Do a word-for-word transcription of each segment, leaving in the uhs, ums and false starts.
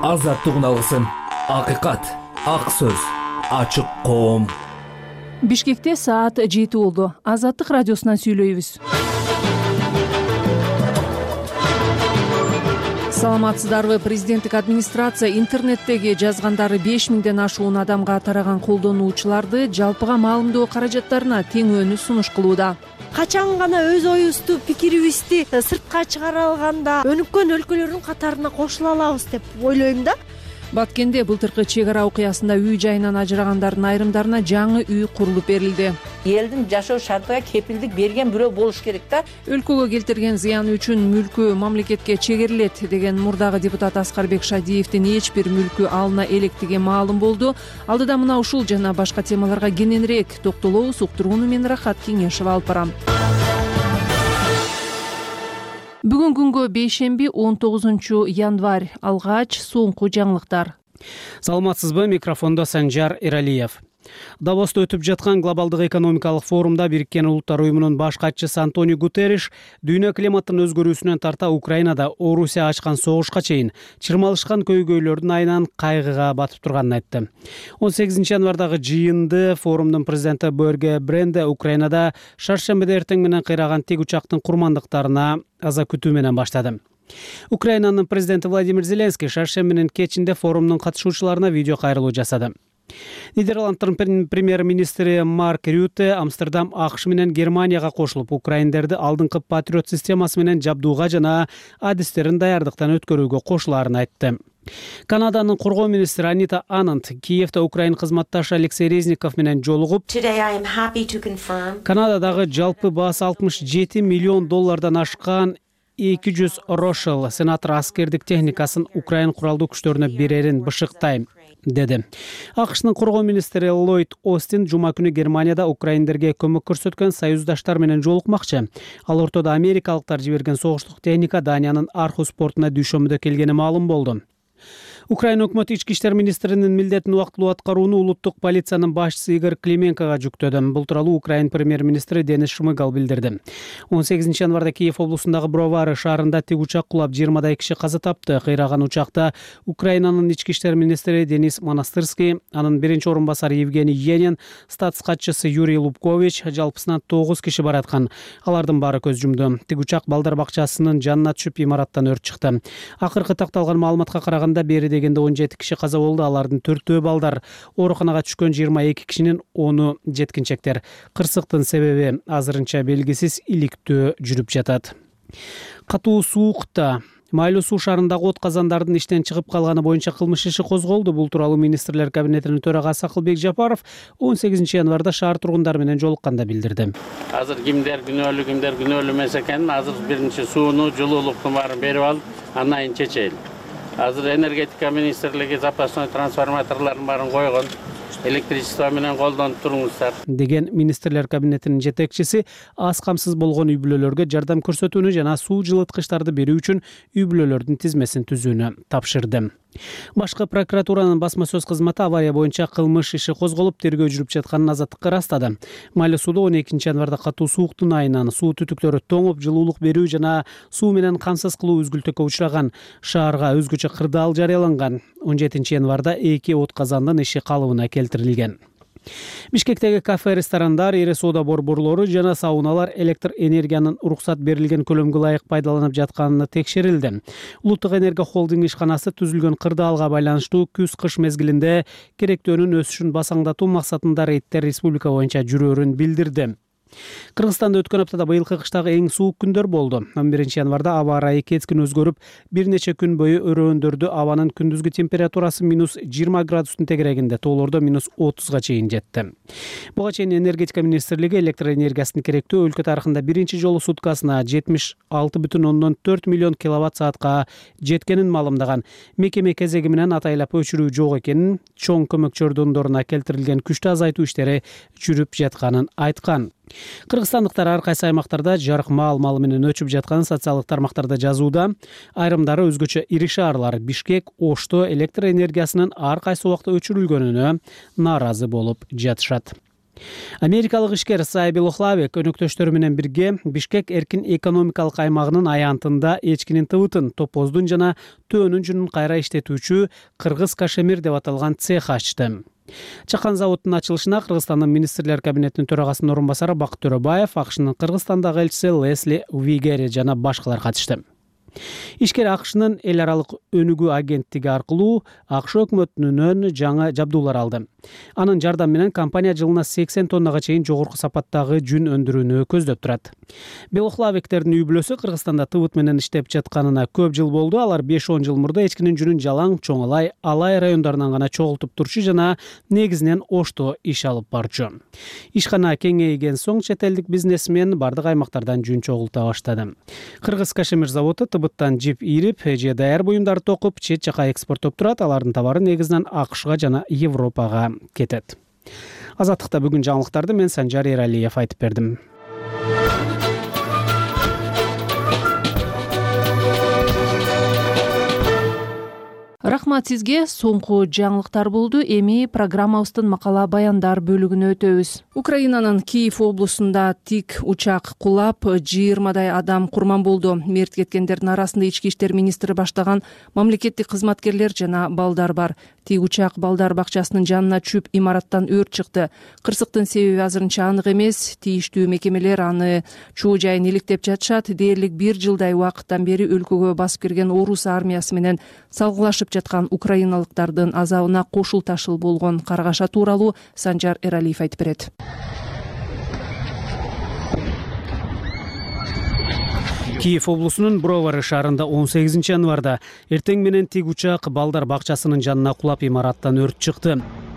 Азаттык алгысым, акыйкат, ак сөз, ачык коом. Бишкекте саат жети болду. Азаттык радиосунан сүйлөйбүз. Саламатсыздарбы? Президенттик администрация интернеттеги жазгандары беш миңден ашуун адамга тараган колдонуучуларды жалпыга маалымдоо каражаттарына теңөөнү сунуш кылууда. Качан гана өз оюбузду, пикирибизди сыртка чыгара алганда өнүккөн өлкөлөрдүн катарына кошула алабыз деп ойлойм да. Баткенде былтыркы чек ара окуясында үй жайынан ажырагандардын айрымдарына жаңы үй курулуп берилди. Элдин жашоо шартыга кепилдик берген бирөө болуш керек да. Өлкөгө келтирген зыяны үчүн мүлкү мамлекетке чегерилет деген мурдагы депутат Аскарбек Шадиевдин эч бир мүлкү алына электиги маалым болду. Алдыда мына ушул жана башка темаларга кененирээк токтолобуз. Уктурууну мен Рахат Кеңешева алып барам. Бүгүн күнгө бейшемби он тогузунчу январь. Алгач соңку жаңылыктар. Саламатсызбы? Микрофондо Санжар Эралиев. Давоста өтүп жаткан глобалдык экономикалык форумда Бириккен Улуттар уюмунун баш катчысы Антонио Гутерриш дүйнө климаттын өзгөрүүсүнөн тарта Украинада Орусия ачкан согушка чейин чырмалышкан көйгөйлөрдүн айынан кайгыга батып турганын айтты. он сегизинчи январдагы жыйынды форумдун президенти Бörge Brende Украинада шаршембиде эртең менен кыйраган тик учактын курмандыктарына аза күтүү менен баштады. Украинанын президенти Владимир Зеленский шаршемби менен кечинде форумдун катышуучуларына видео кайрылуу жасады. Нидерланддын премьер-министри Марк Рюте Амстердам АКШ менен Германияга кошулуп, украиндерди алдыңкы патриот системасы менен жабдууга жана адистерин даярдыктан өткөрүүгө кошулаарын айтты. Канаданын коргоо министри Анита Ананд Киевде Украин кызматташы Алексей Резников менен жолугуп, Канададагы жалпы баасы алтымыш жети миллион доллардан ашкан эки жүз Рошел сенатор аскердик техникасын Украин куралдуу күчтөрүнө берерин бышыктайм, деди. АКШнын коргоо министри Ллойд Остин жума күнү Германияда украиндерге көмөк көрсөткөн союздаштар менен жолукмакчы. Ал ортодо америкалыктар жиберген согуштук техника Даниянын Архус портуна дүйшөмбүдө келгени маалым болду. Украина өкмөтү ички иштер министринин милдетин убактылуу аткарууну улуттук полициянын башчысы Игорь Клименкого жүктөдү. Бул тууралуу Украин премьер-министри Денис Шмыгал билдирди. он сегизинчи январда Киев облусундагы Бровары шаарында тик учак кулап жыйырмадай киши каза тапты. Кыйраган учакта Украинанын ички иштер министри Денис Монастырский, анын биринчи орун басары Евгений Енин, статс катчысы Юрий Лубкович, жалпысынан тогуз киши бараткан. Алардын баары көз жумду. Тик учак балдар бакчасынын жанына түшүп имараттан өрт чыкты. Акыркы такталган маалыматка караганда бери дегенде он жети киши каза болду. Алардын төртөө балдар. Ооруканага түшкөн жыйырма эки кишинин ону жеткинчектер. Кырсыктын себеби азырынча белгисиз, иликтөө жүрүп жатат. Катуу суукта Майлуу суу шаарындагы от казандардын иштен чыгып калганы боюнча кылмыш иши козголду. Бул тууралуу министрлер кабинетинин төрагасы Акылбек Жапаров он сегизинчи январда шаар тургундары менен жолукканда билдирди. Азыр кимдер күнөөлүү, кимдер күнөөлүү эмес экенин азыр биринчи сууну, жылуулуктун баарын берип алып, андан кийин чечели. Азыр энергетика министрлиги запасной трансформаторлордун баарын койгон. Электричество менен колдонуп туруңуздар, деген министрлер кабинетинин жетекчиси аз камсыз болгон үй бүлөлөргө жардам көрсөтүүнү жана суу жылыткычтарды берүү үчүн үй бүлөлөрдүн тизмесин түзүүнү тапшырды. Башкы прокуратуранын басма сөз кызматы авария боюнча кылмыш иши козголуп, тергөө жүрүп жатканын азаттыкка ырастады. Майлуу сууда он экинчи январда катуу сууктун айынан суу түтүктөрү тоңуп, жылуулук берүү жана суу менен камсыз кылуу үзгүлтүккө учураган. Шаарга өзгөчө кырдаал жарыяланган. он жетинчи январда эки от казандын иши калыбына келтирилген. Бишкектеги кафе, ресторандар, ири соода борборлору жана сауналар электр энергиянын уруксат берилген көлөмгө ылайык пайдаланып жатканын текшерилди. Улуттук энергия холдинг ишканасы түзүлгөн кырдаалга байланыштуу күз-кыш мезгилинде керектөөнүн өсүшүн басаңдатуу максатында рейдтер республика боюнча жүрөөрүн билдирди. Кыргызстанда өткөн аптада быйылкы кыштагы эң суук күндөр болду. он биринчи январда аба ырайы кескин өзгөрүп, бир нече күн бою өрөөндөрдө абанын күндүзгү температурасы минус жыйырма градустун тегерегинде, тоолордо минус отузга чейин жетти. Буга чейин энергетика министрлиги электр энергиясын керектөө өлкө тарыхында биринчи жолу суткасына жетимиш алты бүтүн ондон төрт миллион киловатт саатка жеткенин маалымдаган. Мекеме кезеги менен атайлап өчүрүү жок экенин, чоң көмөк чордондоруна келтирилген күчтү азайтуу иштери жүрүп жатканын айткан. Кыргызстандыктар ар кайсы аймактарда жарык маал малы менен өчүп жатканын социалдык тармактарда жазууда. Айрымдары өзгөчө ири шаарлар Бишкек, Ошто электр энергиясынын ар кайсы убакта өчүрүлгөнүнө нааразы болуп жатышат. Америкалык ишкер Саби Лохлавек өнөктөштөрү менен бирге Бишкек эркин экономикалык аймагынын аянтында эчкинин тыбытын, топоздун жана төөнүн жүнүн кайра иштетүүчү Кыргыз Кашемир деп аталган цех ачты. Чакан заводдун ачылышына Кыргызстандын министрлер кабинетинин төрагасынын орун басары Бакыт Төрөбаев, АКШнын Кыргызстандагы элчиси Лесли Вигери жана башкалар катышты. Ишкер АКШнын эл аралык өнүгүү агенттиги аркылуу АКШ өкмөтүнөн жаңы жабдуулар алды. Анын жардамы менен компания жылына сексен тоннага чейин жогорку сапаттагы жүн өндүрүүнү көздөп турат. Белохлавектердин үй бүлөсү Кыргызстанда тыбыт менен иштеп жатканына көп жыл болду. Алар беш он жыл мурда эчкинин жүнүн Жалаң, Чоңалай, Алай райондарынан гана чогултуп турчу жана негизинен Ошто иш алып барчу. Ишкана кеңейген соң чет элдик бизнесмен бардык аймактардан жүн чогулта баштады. Кыргыз Кашемир заводу тыбыттан жип ийрип, же даяр буюмдарды токуп, чет жака экспорттоп турат. Алардын товары негизинен АКШга жана Европага кетет. Азаттыкта бүгүн жаңылыктарды мен Санжар Эралиев айтып бердим. Рахмат сизге. Соңку жаңылыктар болду. Эми программабыздын макала баяндар бөлүгүнө өтөбүз. Украинанын Киев облусунда тик учак кулап, жыйырмадай адам курман болду. Мерт кеткендердин арасында ички иштер министри баштаган мамлекеттик кызматкерлер жана балдар бар. Тик учак балдар бакчасынын жанына чүп имараттан өрт чыкты. Кырсыктын себеби азырынча анык эмес. Тийиштүү мекемелер аны чуу жайын иликтеп жатышат. Дээрлик бир жылдай убакыттан бери өлкөгө басып кирген орус армиясы менен салгылашып жаткан украиналыктардын азабына кошул ташыл болгон каргаша тууралуу Санжар Эралиев айтып берет. Киев облусунун Бровары шаарында он сегизинчи январда эртең менен тик учак балдар бакчасынын жанына кулап имараттан өрт чыкты.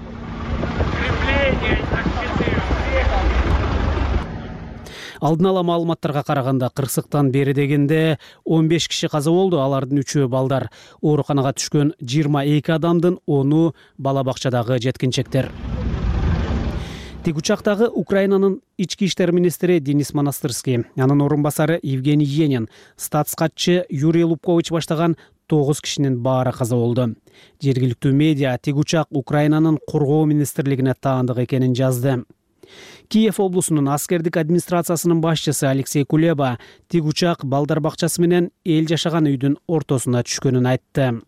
Алдын ала маалыматтарга караганда кырсыктан бери дегенде он беш киши каза болду. Алардын үчөө балдар. Ооруканага түшкөн жыйырма эки адамдын ону бала бакчадагы жеткинчектер. Тик учактагы Украинанын ички иштер министри Денис Монастырский, анын орун басары Евгений Енин, статс-катчы Юрий Лубкович баштаган тогуз кишинин баары каза болду. Жергиликтүү медиа тик учак Украинанын коргоо министрлигине таандык экенин жазды. Киев облусунун аскердик администрациясынын башчысы Алексей Кулеба тик учак балдар бакчасы менен эл жашаган үйдүн ортосуна түшкөнүн айтты.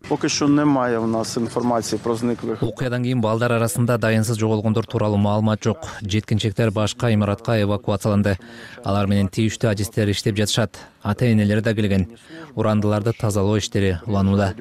Окуядан кийин балдар арасында дайынсыз жоголгондор тууралуу маалымат жок. Жеткинчектер башка имаратка эвакуацияланды. Алар менен тийиштүү адистер иштеп жатышат. Ата-энелери да келген. Урандыларды тазалоо иштери уланууда.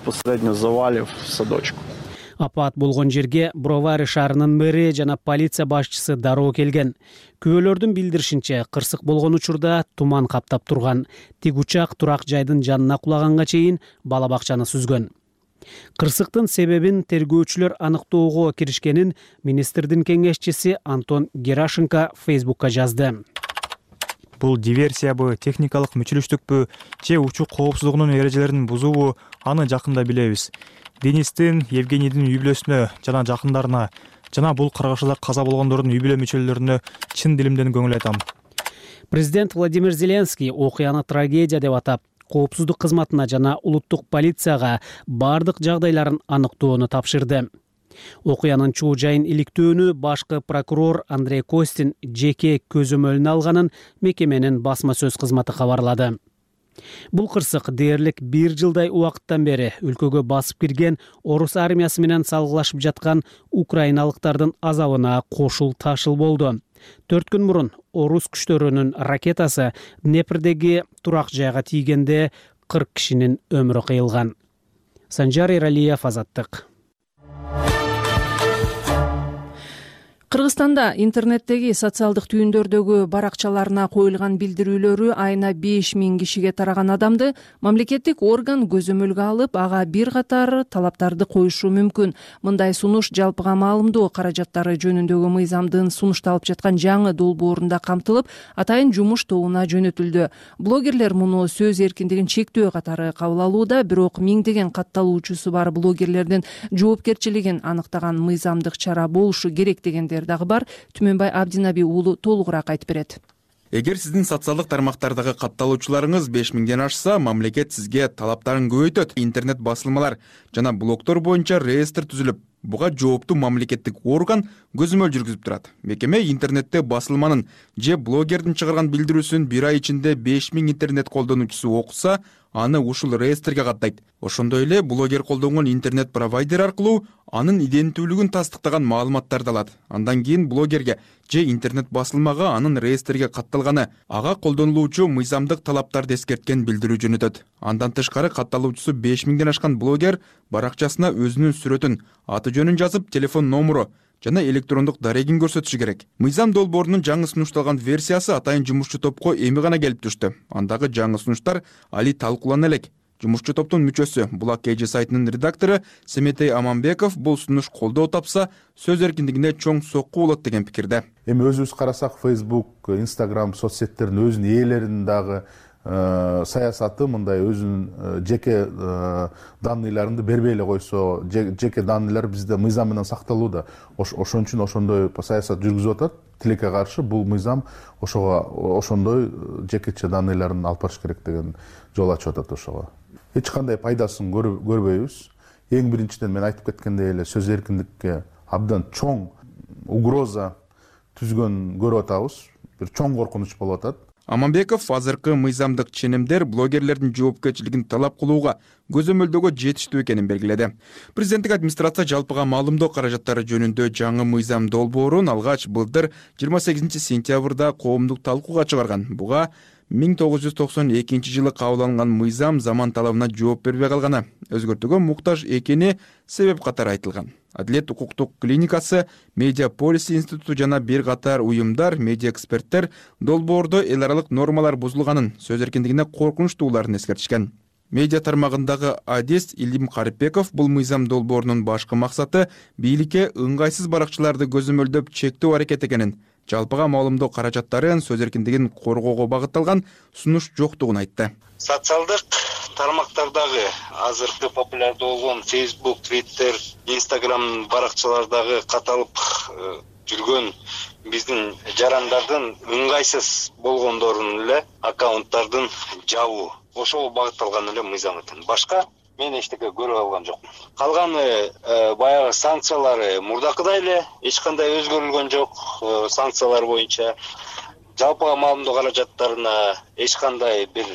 Апат болгон жерге Бровары шаарынын мэри жана полиция башчысы дароо келген. Күбөлөрдүн билдиришинче, кырсык болгон учурда туман каптап турган. Тик учак турак жайдын жанына кулаганга чейин бала бакчаны сүзгөн. Кырсыктын себебин тергөөчүлөр аныктоого киришкенин министрдин кеңешчиси Антон Герашенко Фейсбукка жазды. Бул диверсиябы, техникалык мүчүлүштүкпү, же учук коопсуздугунун эрежелерин бузуубу, аны жакында билебиз. Денистин, Евгенийдин үй бүлөсүнө жана жакындарына жана бул каргашада каза болгондордун үй бүлө мүчөлөрүнө чын дилимден көңүл айтам. Президент Владимир Зеленский окуяны трагедия деп атап, коопсуздук кызматына жана улуттук полицияга бардык жагдайларын аныктоону тапшырды. Окуянын чуу жайын иликтөөнү башкы прокурор Андрей Костин жеке көзөмөлүнө алганын мекеменин басма сөз кызматы кабарлады. Бул кырсык дээрлик бир жылдай убакыттан бери өлкөгө басып кирген орус армиясы менен салгылашып жаткан украиналыктардын азабына кошул ташыл болду. Төрт күн мурун орус күчтөрүнүн ракетасы Днепрдеги турак жайга тийгенде кырк кишинин өмүрү кыйылган. Санжар Эралиев, Азаттык. Кыргызстанда интернеттеги социалдык түйүндөрдөгү баракчаларына коюлган билдирүүлөрү айына беш миң кишиге тараган адамды мамлекеттик орган көзөмөлгө алып, ага бир катар талаптарды коюшу мүмкүн. Мындай сунуш жалпыга маалымдоо каражаттары жөнүндөгү мыйзамдын сунушталып жаткан жаңы долбоорунда камтылып, атайын жумуш тобуна жөнөтүлдү. Блогерлер муну сөз эркиндигин чектөө катары кабыл алууда, бирок миңдеген катталуучусу бар блогерлердин жоопкерчилигин аныктаган мыйзамдык чара болушу керек дегендер дагы бар. Түмөнбай Абдинаби уулу толугураак айтып берет. Эгер сиздин социалдык тармактардагы катталуучуларыңыз беш миңден ашса, мамлекет сизге талаптарын көбөйтөт. Интернет басылмалар жана блогдор боюнча реестр түзүлүп, буга жооптуу мамлекеттик орган көзөмөл жүргүзүп турат. Мекеме интернетте басылманын же блогердин чыгарган билдирүүсүн бир ай ичинде беш миң интернет колдонуучусу окуса, аны ушул реестрге каттайт. Ошондой эле блогер колдонгон интернет провайдер аркылуу анын иденттүүлүгүн тастыктаган маалыматтарды алат. Андан кийин блогерге же интернет басылмага анын реестрге катталганы, ага колдонулуучу мыйзамдык талаптарды эскерткен билдирүү жөнөтөт. Андан тышкары катталуучусу беш миңден ашкан блогер баракчасына өзүнүн сүрөтүн, аты жөнүн жазып, телефон номуру жана электрондук дарегин көрсөтүшү керек. Мыйзам долбоорунун жаңы сунушталган версиясы атайын жумушчу топко эми гана келип түштү. Андагы жаңы сунуштар али талкуулана элек. Жумушчу топтун мүчөсү, Булак Кж сайтынын редактору Семетей Аманбеков бул сунуш колдоо тапса, сөз эркиндигине чоң сокку болот деген пикирде. Эми өзүбүз карасак, Facebook, Instagram соц сеттердин өзүнүн ээлеринин дагы саясаты мындай өзүнүн жеке данныйларынды бербей эле койсо, жеке данныйлар бизде мыйзам менен сакталууда. Ошон үчүн ошондой саясат жүргүзүп атат. Тилекке каршы бул мыйзам ошого ошондой жекече данныйларын алып барыш керек деген жол ачып атат ошого. Эч кандай пайдасын көрбөйбүз. Эң биринчиден мен айтып кеткендей эле сөз эркиндикке абдан чоң угроза түзгөн көрүп атабыз. Бир чоң коркунуч болуп атат. Аманбеков азыркы мыйзамдык ченемдер блогерлердин жоопкерчилигин талап кылууга көзөмөлдөгө жетиштүү экенин белгиледи. Президенттик администрация жалпыга маалымдоо каражаттары жөнүндө жаңы мыйзам долбоорун алгач былтыр жыйырма сегизинчи сентябрда коомдук талкууга чыгарган. Буга миң тогуз жүз токсон экинчи жылы кабыл алынган мыйзам заман талабына жооп бербей калганы, өзгөртүүгө муктаж экени себеп катары айтылган. Адилет укуктук клиникасы, Медиа Полиси институту жана бир катар уюмдар, медиа эксперттер долбоордо эл аралык нормалар бузулганын, сөз эркиндигине коркунучтууларын эскертишкен. Медиа тармагындагы адис Илим Карипбеков бул мыйзам долбоорунун башкы максаты бийликке ыңгайсыз баракчыларды көзөмөлдөп чектөө аракет экенин, жалпыга маалымдоо каражаттарын, сөз эркиндигин коргоого багытталган сунуш жоктугун айтты. Социалдык тармактардагы азыркы популярдуу болгон Facebook, Twitter, Instagram баракчалардагы каталып жүргөн биздин жарандардын ыңгайсыз болгондорун эле аккаунттардын жабуу. Ошого багытталган эле мыйзамдын. Башка мен эчтеке көрүп алган жокмун. Калганы баягы санкциялары мурдакыдай эле, эч кандай өзгөрүлгөн жок. Санкциялар боюнча жалпыга маалымдоо каражаттарына эч кандай бир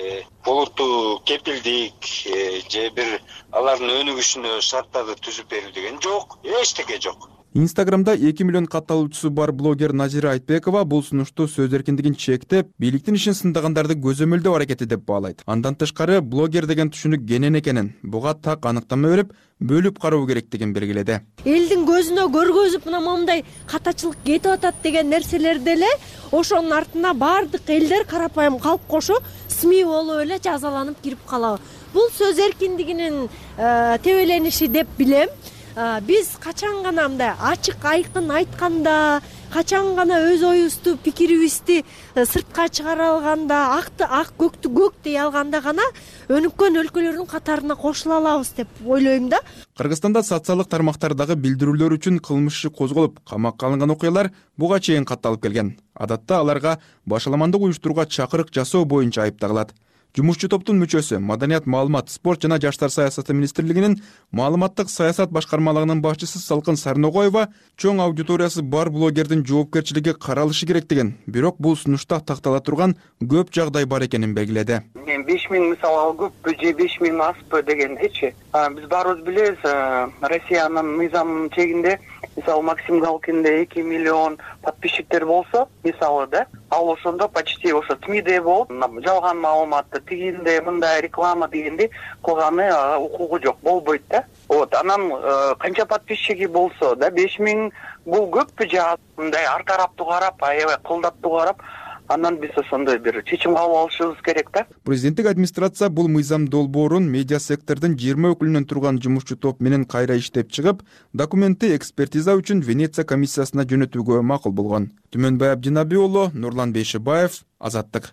олуттуу кепилдик же бир алардын өнүгүшүнө шарттарды түзүп берүү деген жок, эчтеке жок. Инстаграмда эки миллион катталуучусу бар блогер Назира Айтбекова бул сунушту сөз эркиндигин чектеп, бийликтин ишин сындагандарды көзөмөлдөө аракети деп баалайт. Андан тышкары блогер деген түшүнүк кенен экенин, буга так аныктама берип, бөлүп кароо керектигин белгиледи. Элдин көзүнө көргөзүп мына моундай катачылык кетип атат деген нерселерди эле ошонун артына бардык элдер, карапайым калк кошо СМИ болуп эле жазаланып кирип калабы. Бул сөз эркиндигинин тебелениши деп билем. Биз качан гана мындай ачык айкын айтканда, качан гана өз оюбузду, пикирибизди сыртка чыгара алганда, акты ак, көктү көк дей алганда гана өнүккөн өлкөлөрдүн катарына кошула алабыз деп ойлойм да. Кыргызстанда социалдык тармактардагы билдирүүлөр үчүн кылмыш иши козголуп, камакка алынган окуялар буга чейин катталып келген. Адатта аларга башаламандык уюштурууга чакырык жасоо боюнча айыпталат. Жумушчу топтун мүчөсү, Маданият, маалымат, спорт жана жаштар саясаты министрлигинин маалыматтык саясат башкармалыгынын башчысы Салкын Сарногоева чоң аудиториясы бар блогердин жоопкерчилиги каралышы керектигин, бирок бул сунушта тактала турган көп жагдай бар экенин белгиледи. Мен беш миң мисалы көппү же беш миң аспы дегендечи. Биз баарыбыз билебиз, Россиянын мыйзамынын чегинде мисалы Максим Галкинде эки миллион подписчиктер болсо, мисалы да, ал ошондо почти ошо СМИде болуп, жалган маалыматты тигинде мындай реклама дегенди кылганы укугу жок, болбойт да. Вот, анан канча подписчиги болсо да, беш миң бул көппү же мындай ар тараптуу карап, аябай кылдаттуу карап, анан биз ошондой бир чечим кабыл алышыбыз керек да. Президенттик администрация бул мыйзам долбоорун медиа сектордун жыйырма өкүлүнөн турган жумушчу топ менен кайра иштеп чыгып, документти экспертиза үчүн Венеция комиссиясына жөнөтүүгө макул болгон. Түмөнбай Абдинаби уулу, Нурлан Бейшибаев, Азаттык.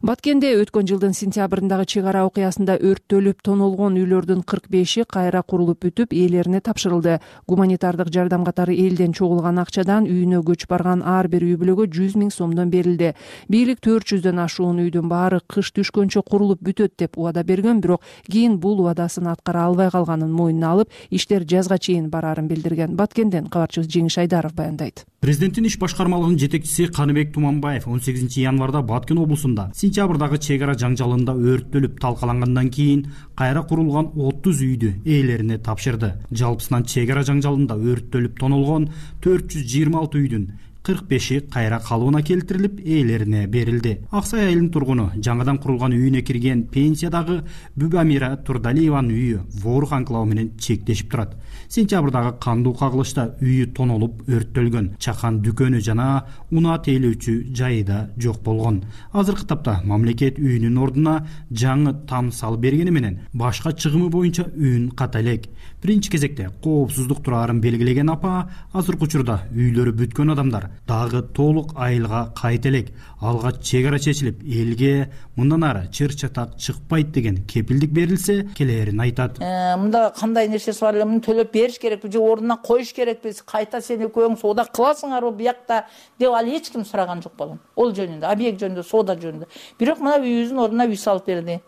Баткенде өткөн жылдын сентябрындагы чек ара окуясында өрттөлүп тонолгон үйлөрдүн кырк беши кайра курулуп бүтүп ээлерине тапшырылды. Гуманитардык жардам катары элден чогулган акчадан үйүнө көчүп барган ар бир үй бүлөгө жүз миң сомдон берилди. Бийлик төрт жүздөн ашуун үйдүн баары кыш түшкөнчө курулуп бүтөт деп убада берген, бирок кийин бул убадасын аткара албай калганын мойнуна алып, иштер жазга чейин бараарын билдирген. Баткенден кабарчыбыз Жеңиш Айдаров баяндайт. Президенттин иш башкармалыгынын жетекчиси Каныбек Туманбаев он сегизинчи январда Баткен облусунда сентябрдагы чек ара жаңжалында өрттөлүп талкалангандан кийин кайра курулган отуз үйдү ээлерине тапшырды. Жалпысынан чек ара жаңжалында өрттөлүп тонолгон төрт жүз жыйырма алты үйдүн кырк беши кайра калыбына келтирилип ээлерине берилди. Аксай айылынын тургуну жаңадан курулган үйүнө кирген пенсиядагы Бүбамира Турдалиеванын үйү Воорук анклавы менен чектешип турат. Сентябрдагы кандуу кагылышта үйү тонолуп өрттөлгөн. Чакан дүкөнү жана унаа тейлөөчү жайы да жок болгон. Азыркы тапта мамлекет үйүнүн ордуна жаңы там салып бергени менен башка чыгымы боюнча үйүн ката элек. Биринчи кезекте коопсуздук турарын белгилеген апа азыркы учурда үйлөрү бүткөн адамдар дагы толук айылга кайта элек. Алгач чек ара чечилип, элге мындан ары чыр чатак чыкпайт деген кепилдик берилсе келээрин айтат. Мында кандай нерсеси бар эле, муну төлөп бериш керекпи же ордуна коюш керекпиз, кайта сен экөөң соода кыласыңарбы биякта деп ал эч ким сураган жок балам. Ол жөнүндө, объект жөнүндө, соода жөнүндө. Бирок мына үйүбүздүн ордуна үй салып берди.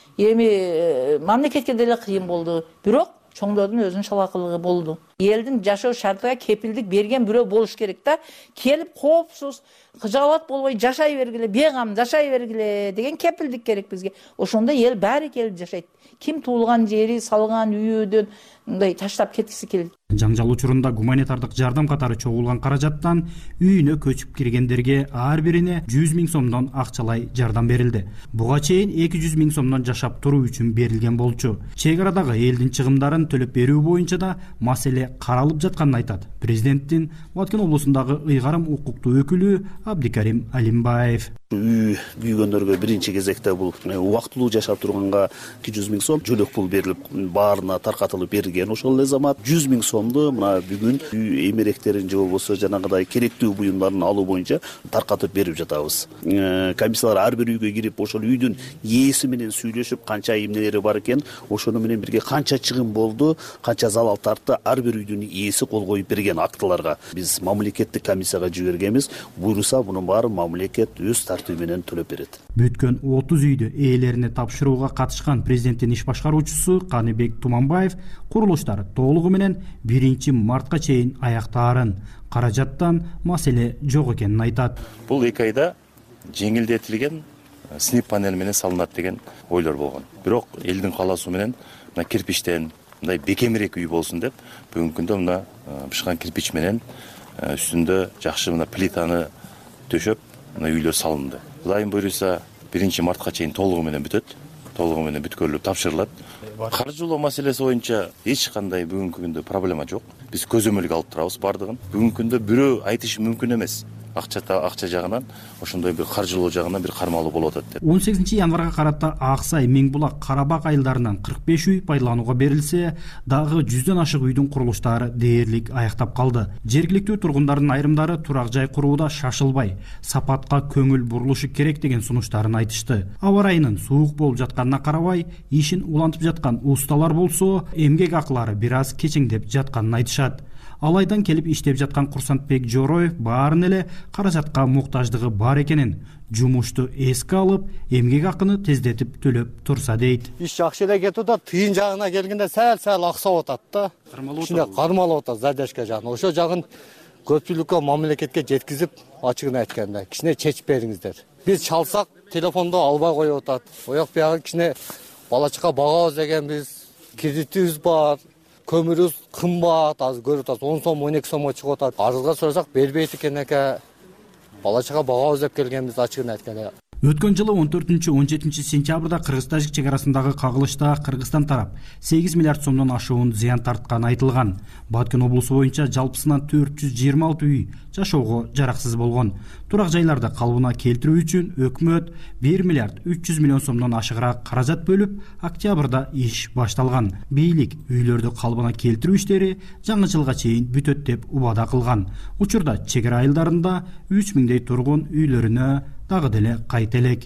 Эми мамлекетке деле кыйын болду. Бирок чоңдордун өзүнүн шалакылыгы болду. Элдин жашоо шартыга кепилдик берген бирөө болуш керек да. Келип коопсуз, кыжаалат болбой жашай бергиле, бегам жашай бергиле деген кепилдик керек бизге. Ошондо эл баары келип жашайт. Ким туулган жери, салган үйүдөн мындай таштап кеткиси келет. Жаңжал учурунда гуманитардык жардам катары чогулган каражаттан үйүнө көчүп киргендерге ар бирине жүз миң сомдон акчалай жардам берилди. Буга чейин эки жүз миң сомдон жашап туруу үчүн берилген болчу. Чек арадагы элдин чыгымдарын төлөп берүү боюнча да маселе каралып жатканын айтат президенттин Баткен облусундагы ыйгарым укуктуу өкүлү Абдикарим Алимбаев. Үй күйгөндөргө биринчи кезекте бул убактылуу жашап турганга эки жүз миң сом жөлөк пул берилип, баарына таркатылып берилген. Ошол эле замат жүз миң сомду мына бүгүн үй эмеректерин же болбосо жанагыдай керектүү буюмдарын алуу боюнча таркатып берип жатабыз. Комиссиялар ар бир үйгө кирип, ошол үйдүн ээси менен сүйлөшүп, канча эмнелери бар экен, ошону менен бирге канча чыгым болду, канча залал тартты, ар бир үйдүн ээси кол коюп берген актыларга биз мамлекеттик комиссияга жибергенбиз. Буйруса мунун баары мамлекет өз тартыгы менен төлөп берет. Бүткөн отуз үйдү ээлерине тапшырууга катышкан президенттин иш башкаруучусу Каныбек Туманбаев курулуштар толугу менен биринчи мартка чейин аяктаарын, каражаттан маселе жок экенин айтат. Бул эки айда жеңилдетилген снип панель менен салынат деген ойлор болгон. Бирок элдин каалоосу менен мына кирпичтен мындай бекемирээк үй болсун деп бүгүнкү күндө мына бышкан кирпич менен үстүндө жакшы мына плитаны төшөп мына үйлөр салынды. Кудайым буйруса биринчи мартка чейин толугу менен бүтөт. Толугу менен бүткөрүлүп тапшырылат. Каржылоо маселеси боюнча эч кандай бүгүнкү күндө проблема жок. Биз көзөмөлгө алып турабыз бардыгын. Бүгүнкү күндө бирөө айтышы мүмкүн эмес. Акча акча жагынан, ошондой бир каржылоо жагынан бир кармалуу болуп атат деп. он сегизинчи январга карата Аксай, Миңбулак, Карабак айылдарынан кырк беш үй пайдаланууга берилсе, дагы жүздөн ашык үйдүн курулуштары дээрлик аяктап калды. Жергиликтүү тургундардын айрымдары турак жай курууда шашылбай, сапатка көңүл бурулушу керек деген сунуштарын айтышты. Аба ырайынын суук болуп жатканына карабай, ишин улантып жаткан усталар болсо, эмгек акылары бир аз кечеңдеп жатканын айтышат. Алайдан келип иштеп жаткан Курсантбек Жороев баарын эле каражатка муктаждыгы бар экенин, жумушту эске алып, эмгек акыны тездетип төлөп турса дейт. Иш жакшы эле кетип атат, тыйын жагына келгенде сәл-сәл аксап атат да. Ичинде кармалып атат задержка жагын. Ошо жагын көпчүлүккө мамлекетке жеткизип, ачыгын айтканда, кичине чечип бериңиздер. Биз чалсак, телефондо албай коюп атат. Ояк биягы кичине бала чака багабыз дегенбиз, кредитибиз бар. Көмүрүбүз кымбат, азыр көрүп атасыз, он сом, он эки сомго чыгып атат. Арызга сурасак бербейт экен эке. Бала чака багабыз деп келгенбиз ачыгын айтканда. Өткөн жылы он төртүнчү он жетинчи сентябрда Кыргыз-Тажик чек арасындагы кагылышта Кыргызстан тарап сегиз миллиард сомдон ашуун зыян тартканы айтылган. Баткен облусу боюнча жалпысынан төрт жүз жыйырма алты үй жашоого жараксыз болгон. Турак жайларды калыбына келтирүү үчүн өкмөт бир миллиард үч жүз миллион сомдон ашыгыраак каражат бөлүп, октябрда иш башталган. Бийлик үйлөрдү калыбына келтирүү иштери жаңы жылга чейин бүтөт деп убада кылган. Учурда чек ара айылдарында үч миңдей тургун үйлөрүнө дагы деле кайта элек.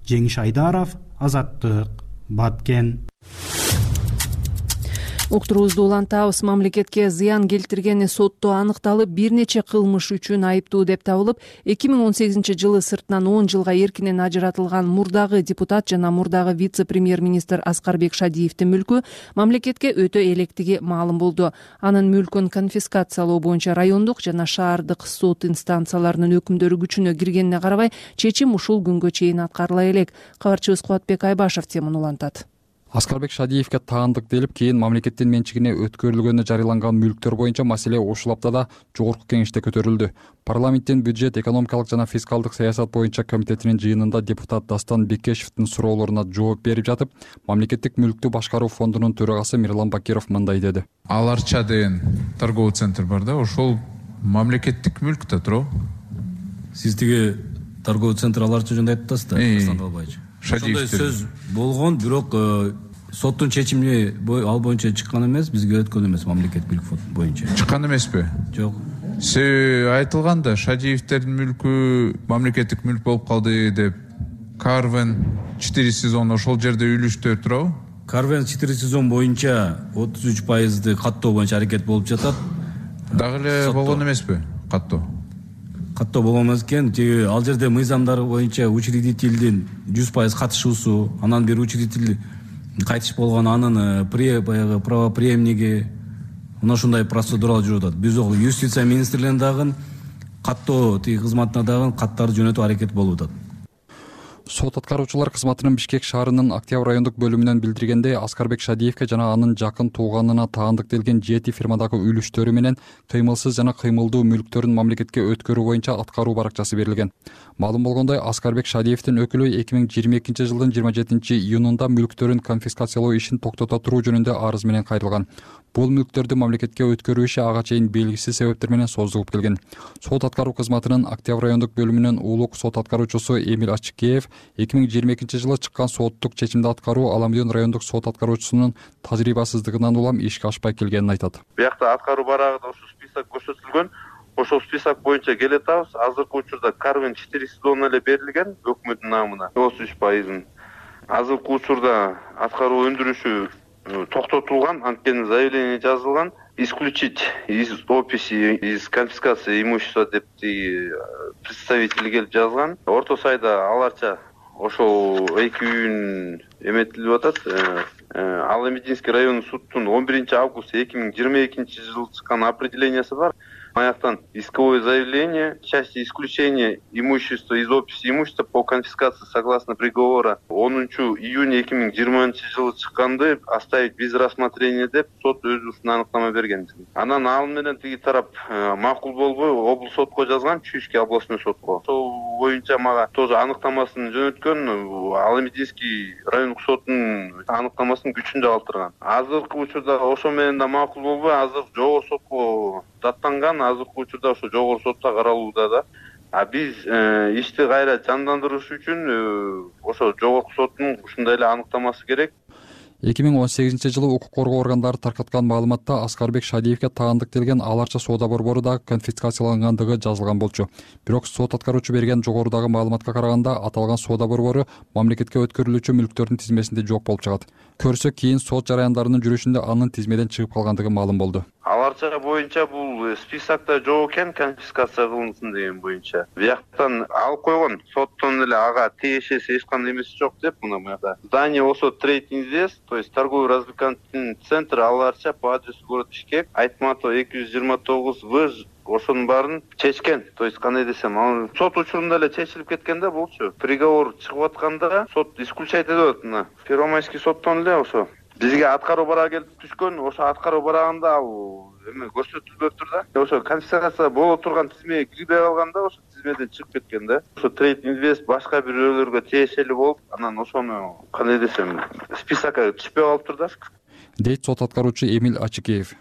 Жеңиш Айдаров, Азаттык, Баткен. Уктуруубузду улантабыз. Мамлекетке зыян келтиргени сотто аныкталып, бир нече кылмыш үчүн айыптуу деп табылып, эки миң он сегизинчи жылы сыртынан он жылга эркинен ажыратылган мурдагы депутат жана мурдагы вице-премьер-министр Аскарбек Шадиевдин мүлкү мамлекетке өтө электиги маалым болду. Анын мүлкүн конфискациялоо боюнча райондук жана шаардык сот инстанцияларынын өкүмдөрү күчүнө киргенине карабай, чечим ушул күнгө чейин аткарыла элек. Кабарчыбыз Кубатбек Айбашев теманы улантат. Аскарбек Шадиевге таандык делип, кийин мамлекеттин менчигине өткөрүлгөнү жарыяланган мүлктөр боюнча маселе ушул аптада жогорку кеңеште көтөрүлдү. Парламенттин бюджет, экономикалык жана фискалдык саясат боюнча комитетинин жыйынында депутат Дастан Бекешевдин суроолоруна жооп берип жатып, мамлекеттик мүлктү башкаруу фондунун төрагасы Мирлан Бакиров мындай деди. Аларча деген торговый центр бар да, ошол мамлекеттик мүлк да туурабы? Сиз тиги торговый центр Аларча жөнүндө айтып атасыз да, Дастан Албайчы. Ошондой сөз болгон, бирок соттун чечими ал боюнча чыккан эмес, бизге өткөн эмес мамлекет мүлк боюнча. Чыккан эмеспи? Жок. Себеби айтылган да, Шадиевдердин мүлкү мамлекеттик мүлк болуп калды деп. Карвен четыре сезон ошол жерде үлүштө турабы? Карвен четыре сезон боюнча отуз үч пайызды каттоо боюнча аракет болуп жатат. Дагы эле болгон эмеспи каттоо? Каттоо болгон эмес экен. Ал жерде мыйзамдар боюнча учредительдин жүз пайыз катышуусу, анан бир учредитель кайтыш болгон, анын баягы правопреемниги, мына ушундай процедуралар жүрүп атат. Биз ошол юстиция министрлигинин дагы каттоо тиги кызматына дагы каттарды жөнөтүү аракет болуп атат. Сот аткаруучулар кызматынын Бишкек шаарынын Октябрь райондук бөлүмүнөн билдиргендей, Аскарбек Шадиевге жана анын жакын тууганына таандык делген жети фирмадагы үлүштөрү менен кыймылсыз жана кыймылдуу мүлктөрүн мамлекетке өткөрүү боюнча аткаруу баракчасы берилген. Маалым болгондой, Аскарбек Шадиевдин өкүлү эки миң жыйырма экинчи жылдын жыйырма жетинчи июнунда мүлктөрүн конфискациялоо ишин токтото туруу жөнүндө арыз менен кайрылган. Бул мүлктөрдү мамлекетке өткөрүү иши ага чейин белгисиз себептер менен созулуп келген. Сот аткаруу кызматынын Октябрь райондук бөлүмүнүн улук сот аткаруучусу Эмиль Ачыкеев эки миң жыйырма экинчи жылы чыккан соттук чечимди аткаруу Аламдын райондук сот аткаруучусунун тажрыйбасыздыгынан улам ишке ашпай келгенин айтат. Биякта аткаруу барагында ошол список көрсөтүлгөн. Ошол список боюнча келетабыз. Азыркы учурда Карвен четыре сезон эле берилген өкмөттүн намына отуз үч пайызын. Азыркы учурда аткаруу өндүрүшү токтотулган, анткени заявление жазылган. Исключить из описи, из конфискации имущества деп представители келип жазган. Орто сайда Аларча ошол эки үйүн эметилип атат. Аламединский райондук суттун он биринчи август эки миң жыйырма экинчи жылы чыккан определениясы бар. Аяктан исковое заявление, части исключения имущества из описи имущества по конфискации согласно приговора онунчу июня эки миң жыйырманчы жылы чыкканды оставить без рассмотрения деп сот өзүнүн аныктама берген. Анан ал менен тиги тарап макул болбой облус сотко жазган, Чуйский областной сотко. Ошол боюнча мага тоже аныктамасын жөнөткөн, Аламединский райондук соттун аныктамасын күчүндө калтырган. Азыркы учурда ошо менен да макул болбой, азыр жогорку сотко даттанган, азыркы учурда ошо жогорку сотто каралууда да. А биз ишти кайра жандандырыш үчүн ошо жогорку соттун ушундай эле аныктамасы керек. эки миң он сегизинчи жылы укук коргоо органдары таркаткан маалыматта Аскарбек Шадиевге таандык делген Аларча соода борбору да конфискациялангандыгы жазылган болчу. Бирок сот аткаруучу берген жогорудагы маалыматка караганда аталган соода борбору мамлекетке өткөрүлүүчү мүлктөрдүн тизмесинде жок болуп чыгат. Көрсө кийин сот жараяндарынын жүрүшүндө анын тизмеден чыгып калгандыгы маалым болду. Аларча боюнча бул списокто жок экен, конфискация кылынсын деген боюнча. Бияктан алып койгон, соттон эле ага тиешеси эч кандай эмеси жок деп, мына буякта. Здание ошо Trade Invest, то есть торговый развлекательный центр Аларча по адресу город Бишкек, Айтматов эки жүз жыйырма тогуз В, ошонун баарын чечкен. То есть кандай десем, ал сот учурунда эле чечилип кеткен да болчу. Приговор чыгып атканда сот исключать этип атат мына. Первомайский соттон эле ошо бизге аткаруу барагы келип түшкөн. Ошо аткаруу барагында ал эме көрсөтүлбөптүр да. Ошо конфискация боло турган тизмеге кирбей калганда ошо тизмеден чыгып кеткен да. Ошо Trade Invest башка бирөөлөргө тиешелүү болуп, анан ошону кандай десем, списокко түшпөй калыптыр да. Дейт сот аткаруучу Эмиль Ачыкеев.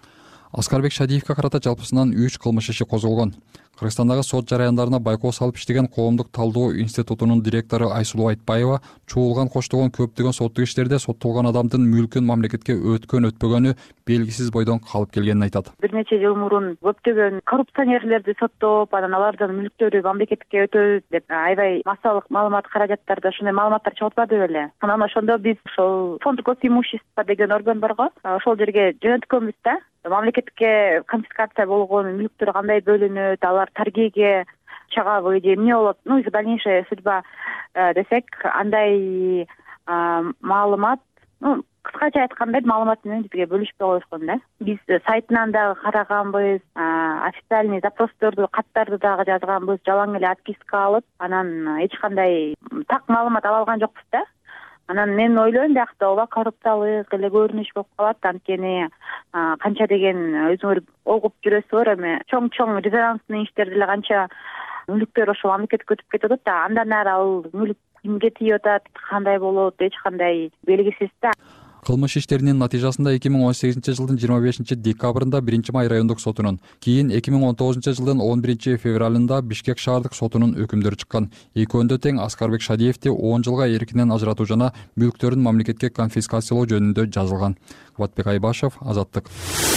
Аскарбек Шадиевке карата жалпысынан үч кылмыш иши козголгон. Кыргызстандагы сот жараяндарына байкоо салып иштеген Коомдук талдоо институтунун директору Айсулуу Айтбаева чуулган коштогон көптөгөн соттук иштерде соттолгон адамдын мүлкүн мамлекетке өткөн өтпөгөнү белгисиз бойдон калып келгенин айтат. Бир нече жыл мурун көптөгөн коррупционерлерди соттоп, анан алардын мүлктөрү мамлекетке өтөт деп аябай массалык маалымат каражаттарда ушундай маалыматтар чыгып атпады беле. Анан ошондо биз ошол фонд госимущества деген орган барго, ошол жерге жөнөткөнбүз да. Мамлекетке конфискация болгон мүлктөр кандай бөлүнөт, алар торгийге чыгабы же эмне болот, ну и дальнейшая судьба десек, андай маалымат, ну кыскача айтканда маалымат менен бизге бөлүшпөй коюшкон да. Биз сайтынан дагы караганбыз, официальный запросторду, каттарды дагы жазганбыз, жалаң эле отписка алып, анан эч кандай так маалымат ала алган жокпуз да. Анан мен ойлойм биякта ооба коррупциялык эле көрүнүш болуп калат, анткени канча деген өзүңөр угуп жүрөсүзөр, эми чоң-чоң резонансный иштерди эле канча мүлктөр ошол мамлекетке өтүп кетип атат да, андан ары ал мүлк кимге тийип атат, кандай болот, эч кандай белгисиз да. Кылмыш иштеринин натыйжасында эки миң он сегизинчи жылдын жыйырма бешинчи декабрында биринчи май райондук сотунун, кийин эки миң он тогузунчу жылдын он биринчи февралында Бишкек шаардык сотунун өкүмдөрү чыккан. Экөөндө тең Аскарбек Шадиевди он жылга эркинен ажыратуу жана мүлктөрүн мамлекетке конфискациялоо жөнүндө жазылган. Кубатбек Айбашев, Азаттык.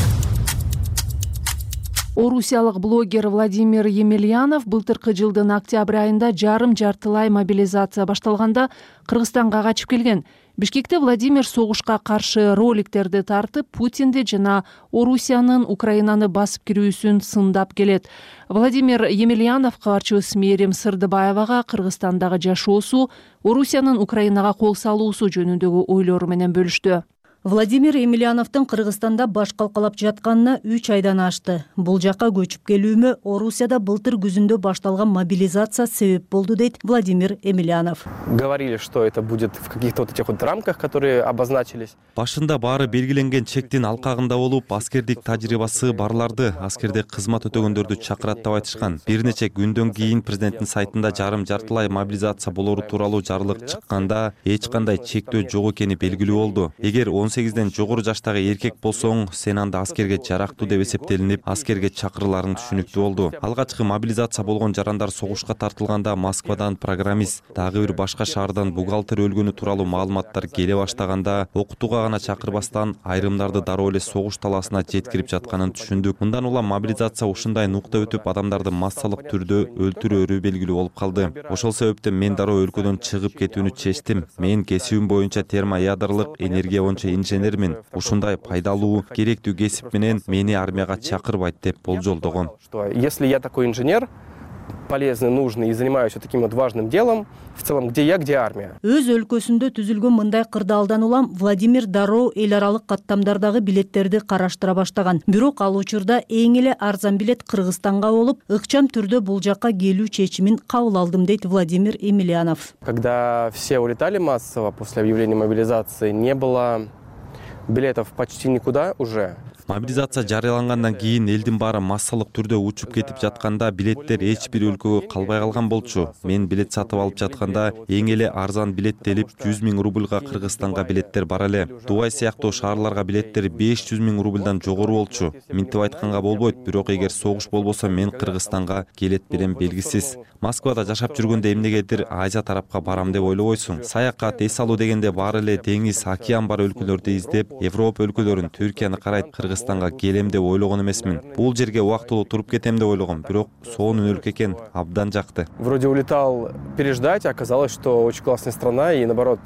Орусиялык блогер Владимир Емельянов былтыркы жылдын октябрь айында жарым жартылай мобилизация башталганда Кыргызстанга качып келген. Бишкекте Владимир согушка каршы роликтерди тартып, Путинди жана Орусиянын Украинаны басып кирүүсүн сындап келет. Владимир Емельянов кабарчыбыз Мээрим Сырдыбаевага Кыргызстандагы жашоосу, Орусиянын Украинага кол салуусу жөнүндөгү ойлору менен бөлүштү. Владимир Емельяновдун Кыргызстанда баш калкалап жатканына үч айдан ашты. Бул жака көчүп келүүмө Орусияда былтыр күзүндө башталган мобилизация себеп болду, дейт Владимир Емельянов. Говорили, что это будет в каких-то вот этих вот рамках, которые обозначились. Башында баары белгиленген чектин алкагында болуп, аскердик тажрыйбасы барларды, аскерде кызмат өтөгөндөрдү чакырат деп айтышкан. Бир нече күндөн кийин президенттин сайтында жарым жартылай мобилизация болору тууралуу жарлык чыкканда эч кандай чектөө жок экени белгилүү болду. Эгер он сегизден жогору жаштагы эркек болсоң, сен анда аскерге жарактуу деп эсептелинип, аскерге чакырыларың түшүнүктүү болду. Алгачкы мобилизация болгон жарандар согушка тартылганда Москвадан программист, дагы бир башка шаардан бухгалтер өлгөнү тууралуу маалыматтар келе баштаганда, окутууга гана чакырбастан айрымдарды дароо эле согуш талаасына жеткирип жатканын түшүндүк. Мындан улам мобилизация ушундай нукта өтүп, адамдарды массалык түрдө өлтүрөөрү белгилүү болуп калды. Ошол себептен мен дароо өлкөдөн чыгып кетүүнү чечтим. Мен кесибим боюнча термоядролук энергия боюнча инженермин. Ушундай пайдалуу, керектүү кесип менен мени армияга чакырбайт деп болжолдогон. Если я такой инженер, полезный, нужный и занимаюсь вот таким вот важным делом, в целом где я, где армия. Өз өлкөсүндө түзүлгөн мындай кырдаалдан улам Владимир дароо эл аралык каттамдардагы билеттерди караштыра баштаган. Бирок ал учурда эң эле арзан билет Кыргызстанга болуп, ыкчам түрдө бул жакка келүү чечимин кабыл алдым, дейт Владимир Емельянов. Когда все улетали массово после объявления мобилизации, не было билетов почти никуда уже. Мобилизация жарыялангандан кийин элдин баары массалык түрдө учуп кетип жатканда билеттер эч бир өлкөгө калбай калган болчу. Мен билет сатып алып жатканда эң эле арзан билеттелип жүз миң рубльга Кыргызстанга билеттер бар эле. Дубай сыяктуу шаарларга билеттер беш жүз миң рубльдан жогору болчу. Минтип айтканга болбойт, бирок эгер согуш болбосо мен Кыргызстанга келет берем белгисиз. Москвада жашап жүргөндө эмнегедир Азия тарапка барам деп ойлобойсуң. Саякат, эс алуу дегенде баары эле деңиз, океан бар өлкөлөрдү издеп, Европа өлкөлөрүн, Түркияны карайт, Кыргызстанга келем деп ойлогон эмесмин. Бул жерге убактылуу туруп кетем деп ойлогом, бирок сонун өлкө экен, абдан жакты. Вроде улетал переждать, а оказалось, что очень классная страна, и наоборот,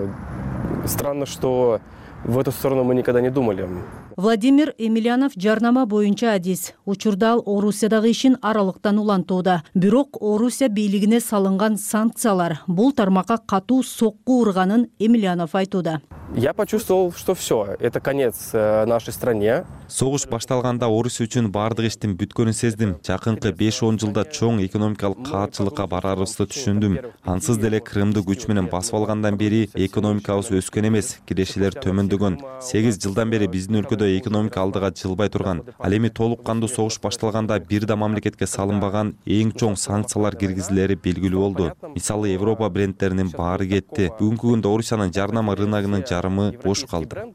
странно, что в эту сторону мы никогда не думали. Владимир Емельянов жарнама боюнча адис. Учурда ал Орусиядагы ишин аралыктан улантууда. Бирок Орусия бийлигине салынган санкциялар бул тармакка катуу сокку урганын Емельянов айтууда. Я почувствовал, что все, это конец нашей стране. Согуш башталганда Орусия үчүн бардык иштин бүткөнүн сездим. Жакынкы беш он жылда чоң экономикалык каатчылыкка барарыбызды түшүндүм. Ансыз деле Крымды күч менен басып алгандан бери экономикабыз өскөн эмес, кирешелер төмөндөгөн. сегиз жылдан бери биздин өлкөдө экономика алдыга жылбай турган. Ал эми толук кандуу согуш башталганда бир да мамлекетке салынбаган эң чоң санкциялар киргизилери белгилүү болду. Мисалы Европа брендтеринин баары кетти. Бүгүнкү күндө Орусиянын жарнама рыногунун жарымы бош калды.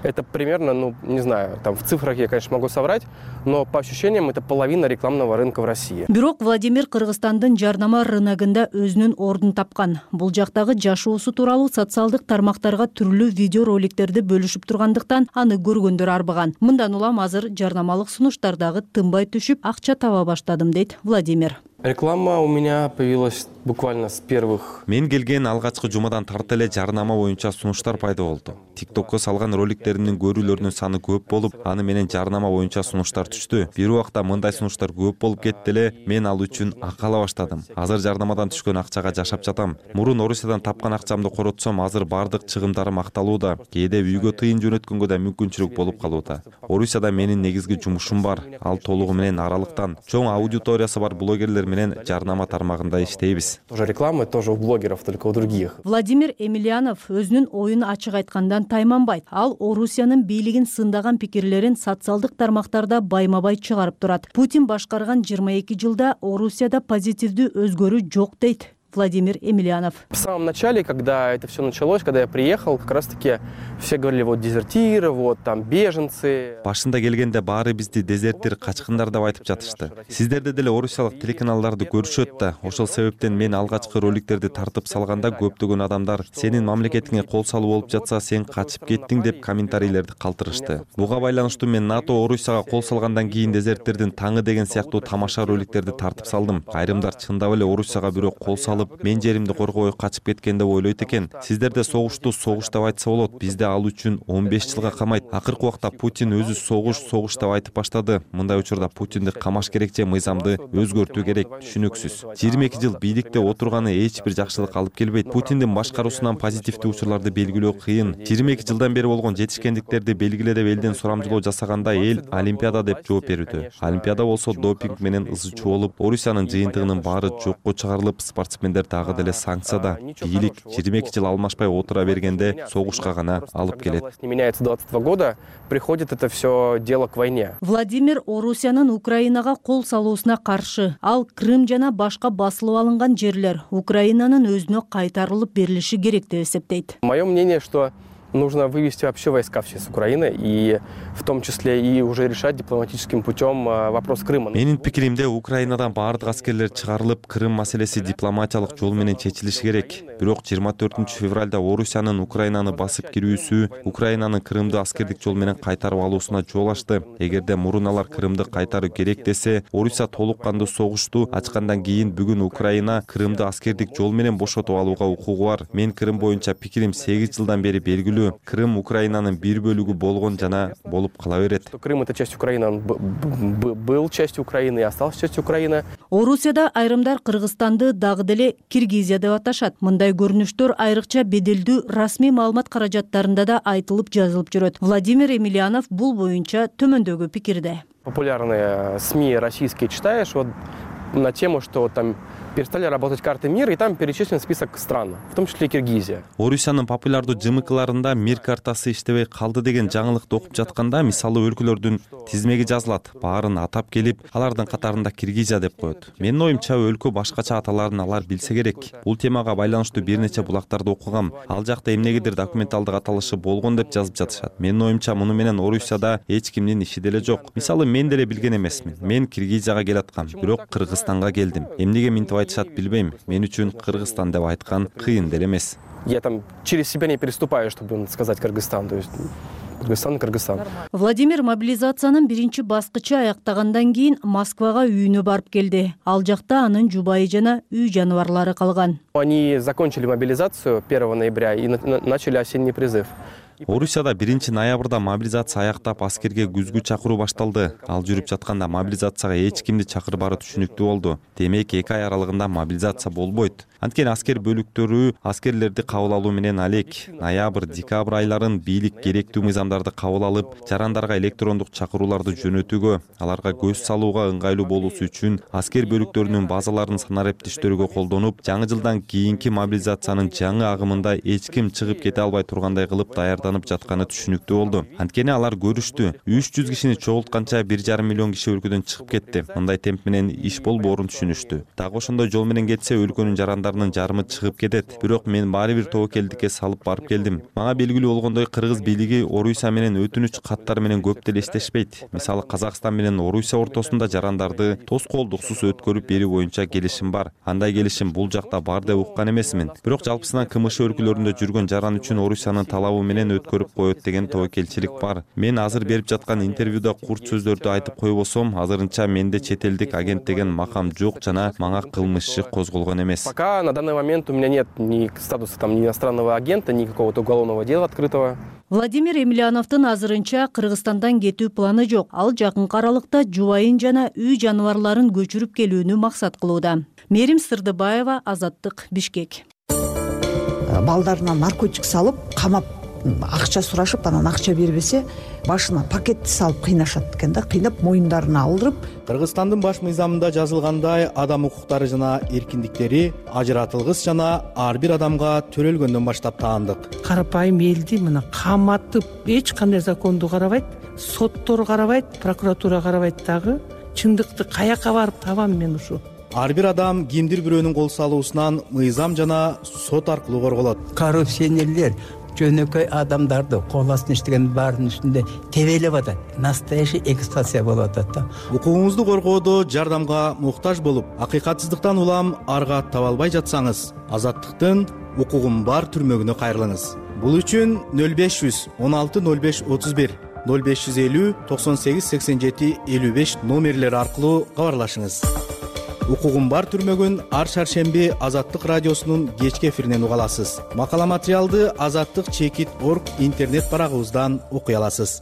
Это примерно, ну, не знаю, там в цифрах я, конечно, могу соврать, но по ощущениям это половина рекламного рынка в России. Бирок Владимир Кыргызстандын жарнама рыногунда өзүнүн ордун тапкан. Бул жактагы жашоосу тууралуу социалдык тармактарга түрлүү видео роликтерди бөлүшүп тургандыктан аны көргөндөр арбаган. Мындан улам азыр жарнамалык сунуштардагы тынбай түшүп, акча таба баштадым, дейт Владимир. Реклама у меня появилась буквально с первых. Мен келген алгачкы жумадан тарта эле жарнама боюнча сунуштар пайда болду. TikTokко салган роликтеримдин көрүүлөрүнүн саны көп болуп, аны менен жарнама боюнча сунуштар түштү. Бир убакта мындай сунуштар көп болуп кетти эле, мен ал үчүн акы ала баштадым. Азыр жарнамадан түшкөн акчага жашап жатам. Мурун Орусиядан тапкан акчамды коротсом, азыр бардык чыгымдарым акталууда. Кээде үйгө тыйын жөнөткөнгө да мүмкүнчүлүк болуп калууда. Орусияда менин негизги жумушум бар. Ал толугу менен аралыктан чоң аудиториясы бар блогерлер менен жарнама тармагында иштейбиз. Тоже реклама, тоже у блогеров, только у других. Владимир Емельянов өзүнүн оюн ачык айткандан тайманбайт. Ал Орусиянын бийлигин сындаган пикирлерин социалдык тармактарда байма-бай чыгарып турат. Путин башкарган жыйырма эки жылда Орусияда позитивдүү өзгөрүү жок, дейт Владимир Емельянов. В самом начале, когда это все началось, когда я приехал, как раз-таки все говорили, вот дезертиры, вот там беженцы. Башында келгенде баары бизди дезерттер, качкындар деп айтып жатышты. Сиздерде деле орусиялык телеканалдарды көрүшөт да. Ошол себептен мен алгачкы роликтерди тартып салганда көптөгөн адамдар сенин мамлекетиңе кол салуу болуп жатса, сен качып кеттиң деп комментарийлерди калтырышты. Буга байланыштуу мен НАТО Орусияга кол салгандан кийин дезерттердин таңы деген сыяктуу тамаша роликтерди тартып салдым. Айрымдар чындап эле Орусияга бирок кол салып, мен жеримди коргобой качып кеткен деп ойлойт экен. Сиздерде согушту согуш деп айтса болот, бизде ал үчүн он беш жылга камайт. Акыркы убакта Путин өзү согуш согуш деп айтып баштады. Мындай учурда Путинди камаш керек же мыйзамды өзгөртүү керек, түшүнүксүз. жыйырма эки жыл бийликте отурганы эч бир жакшылык алып келбейт. Путиндин башкаруусунан позитивдүү учурларды белгилөө кыйын. жыйырма эки жылдан бери болгон жетишкендиктерди белгиле деп элден сурамжылоо жасаганда эл Олимпиада деп жооп берүүдө. Олимпиада болсо допинг менен ызычуу болуп, Орусиянын жыйынтыгынын баары жокко чыгарылып, спортсмендер дагы деле санкцияда. Бийлик жыйырма эки жыл алмашпай отура бергенде согушка гана алып келет. Не меняется двадцатого года, приходит это все дело к войне. Владимир Орусиянын Украинага кол салуусуна каршы. Ал Крым жана башка басылып алынган жерлер Украинанын өзүнө кайтарылып берилиши керек деп эсептейт. Мое мнение, что нужно вывести вообще войска все с Украины, и в том числе и уже решать дипломатическим путем вопрос Крыма. Менин пикиримде Украинадан баардык аскерлер чыгарылып, Крым маселеси дипломатиялык жол менен чечилиши керек. Бирок жыйырма төртүнчү февралда Орусиянын Украинаны басып кирүүсү Украинанын Крымды аскердик жол менен кайтарып алуусуна жол ачты. Эгерде мурун алар Крымды кайтаруу керек десе, Орусия толук кандуу согушту ачкандан кийин бүгүн Украина Крымды аскердик жол менен бошотуп алууга укугу бар. Мен Крым боюнча пикирим сегиз жылдан бери белгилүү. Крым Украинанын бир бөлүгү болгон жана болуп кала берет. Крым это часть Украины, он был частью Украины и остался частью Украины. Орусияда айрымдар Кыргызстанды дагы деле Киргизия деп аташат. Мындай көрүнүштөр айрыкча беделдүү расмий маалымат каражаттарында да айтылып жазылып жүрөт. Владимир Емельянов бул боюнча төмөндөгү пикирде. Популярные СМИ российские читаешь вот на тему, что там перестали работать карты мира, и там перечислен список стран, в том числе и Киргизия. Орусиянын популярдуу жымыкыларында мир картасы иштебей калды деген жаңылыкты окуп жатканда, мисалы өлкөлөрдүн тизмеги жазылат. Баарын атап келип, алардын катарында Киргизия деп коет. Менин оюмча өлкө башкача аталарын алар билсе керек. Бул темага байланыштуу бир нече булактарды окугам. Ал жакта эмнегедир документалдык аталышы болгон деп жазып жатышат. Менин оюмча муну менен Орусияда эч кимдин иши деле жок. Мисалы мен деле билген эмесмин. Мен Киргизияга келаткам, бирок Кыргызстанга келдим. Эмнеге минтип айтышат билбейм. Мен үчүн Кыргызстан деп айткан кыйын деле эмес. Я там через себя не переступаю, чтобы сказать Кыргызстан, то есть Кыргызстан, Кыргызстан. Владимир мобилизациянын биринчи баскычы аяктагандан кийин Москвага үйүнө барып келди. Ал жакта анын жубайы жана үй жаныбарлары калган. Они закончили мобилизацию первого ноября и начали осенний призыв. Орусияда биринчи ноябрда мобилизация аяктап аскерге күзгү чакыруу башталды. Ал жүрүп жатканда мобилизацияга эч кимди чакырбары түшүнүктүү болду. Демек эки ай аралыгында мобилизация болбойт. Анткени аскер бөлүктөрү аскерлерди кабыл алуу менен алек. Ноябрь, декабрь айларын бийлик керектүү мыйзамдарды кабыл алып, жарандарга электрондук чакырууларды жөнөтүүгө, аларга көз салууга ыңгайлуу болуусу үчүн аскер бөлүктөрүнүн базаларын санариптештөргө колдонуп, жаңы жылдан кийинки мобилизациянын жаңы агымында эч ким чыгып кете албай тургандай кылып даярдап даярданып жатканы түшүнүктүү болду. Анткени алар көрүштү. үч жүз кишини чогултканча бир жарым миллион киши өлкөдөн чыгып кетти. Мындай темп менен иш болбоорун түшүнүштү. Дагы ошондой жол менен кетсе өлкөнүн жарандарынын жарымы чыгып кетет. Бирок мен баары бир тобокелдикке салып барып келдим. Мага белгилүү болгондой кыргыз бийлиги Орусия менен өтүнүч каттары менен көп деле иштешпейт. Мисалы Казакстан менен Орусия ортосунда жарандарды тоскоолдуксуз өткөрүп берүү боюнча келишим бар. Андай келишим бул жакта бар деп уккан эмесмин. Бирок жалпысынан КМШ өлкөлөрүндө жүргөн жаран үчүн Орусиянын талабы менен өткөрүп коет деген тобокелчилик бар. Мен азыр берип жаткан интервьюда курт сөздөрдү айтып койбосом, азырынча менде чет элдик агент деген макам жок жана мага кылмыш иши козголгон эмес. Пока на данный момент у меня нет ни статуса там ни иностранного агента, ни какого-то уголовного дела открытого. Владимир Емельяновдун азырынча Кыргызстандан кетүү планы жок. Ал жакынкы аралыкта жубайын жана үй жаныбарларын көчүрүп келүүнү максат кылууда. Мерим Сырдыбаева, Азаттык, Бишкек. Балдарына наркотик салып, камап акча сурашып, анан акча бербесе, башына пакетти салып кыйнашат экен да, кыйнап моюндарына алдырып. Кыргызстандын баш мыйзамында жазылгандай, адам укуктары жана эркиндиктери ажыратылгыс жана ар бир адамга төрөлгөндөн баштап таандык. Карапайым элди мына каматып, эч кандай законду карабайт, соттор карабайт, прокуратура карабайт дагы. Чындыкты каяка барып табам мен ушу? Ар бир адам кимдир бирөөнүн кол салуусунан мыйзам жана сот аркылуу корголот. Коррупционерлер жөнөкөй адамдарды кол астына иштеген баарынын үстүндө тебелеп атат. Настоящий эксплуатация болуп атат да. Укугуңузду коргоодо жардамга муктаж болуп, акыйкатсыздыктан улам арга таба албай жатсаңыз, Азаттыктын укугум бар түрмөгүнө кайрылыңыз. Бул үчүн нөл беш жүз он алты нөл беш отуз бир, нөл беш жүз элүү токсон сегиз сексен жети элүү беш номерлери аркылуу кабарлашыңыз. Укугум бар түрмөгүн ар шаршемби Азаттык радиосунун кечки эфиринен уга аласыз. Макала материалды азаттык чекит точка орг интернет барагыбыздан окуй аласыз.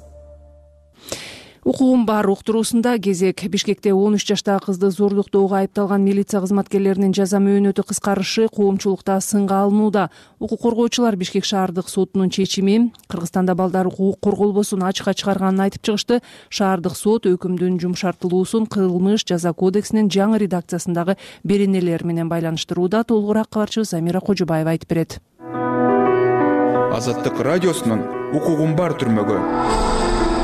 Укугум бар уктуруусунда кезек. Бишкекте он үч жаштагы кызды зордуктоого айыпталган милиция кызматкерлеринин жаза мөөнөтү кыскарышы коомчулукта сынга алынууда. Укук коргоочулар Бишкек шаардык сотунун чечими Кыргызстанда балдар укугу корголбосун ачыкка чыгарганын айтып чыгышты. Шаардык сот өкүмдүн жумшартылуусун кылмыш жаза кодексинин жаңы редакциясындагы беренелер менен байланыштырууда. Толугураак кабарчыбыз Амира Кожубаева айтып берет. Азаттык радиосунун укугум бар түрмөгү.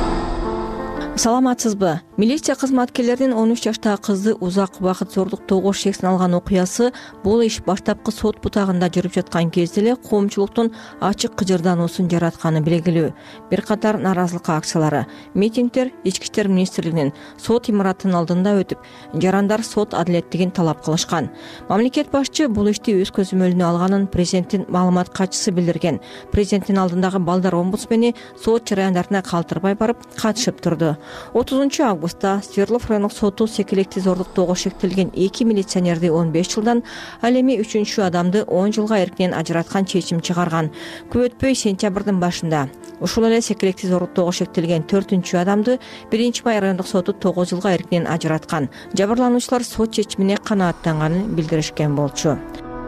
Саламатсызбы? Милиция кызматкерлеринин он үч жаштагы кызды узак убакыт зордуктоого шексин алган окуясы бул иш баштапкы сот бутагында жүрүп жаткан кезде эле коомчулуктун ачык кыжырдануусун жаратканы белгилүү. Бир катар нааразылык акциялары, митингдер ички иштер министрлигинин сот имаратынын алдында өтүп, жарандар сот адилеттигин талап кылышкан. Мамлекет башчы бул ишти өз көзөмөлүнө алганын президенттин маалымат катчысы билдирген. Президенттин алдындагы балдар омбудсмени сот жараяндарына калтырбай барып катышып турду. отузунчу августта Свердлов райондук соту секелектүү зордуктоого шектелген эки милиционерди он беш жылдан, ал эми үчүнчү адамды он жылга эркинен ажыраткан чечим чыгарган. Көп өтпөй сентябрдын башында ушул эле секелектүү зордуктоого шектелген төртүнчү адамды биринчи май райондук соту тогуз жылга эркинен ажыраткан. Жабырлануучулар сот чечимине канааттанганын билдиришкен болчу.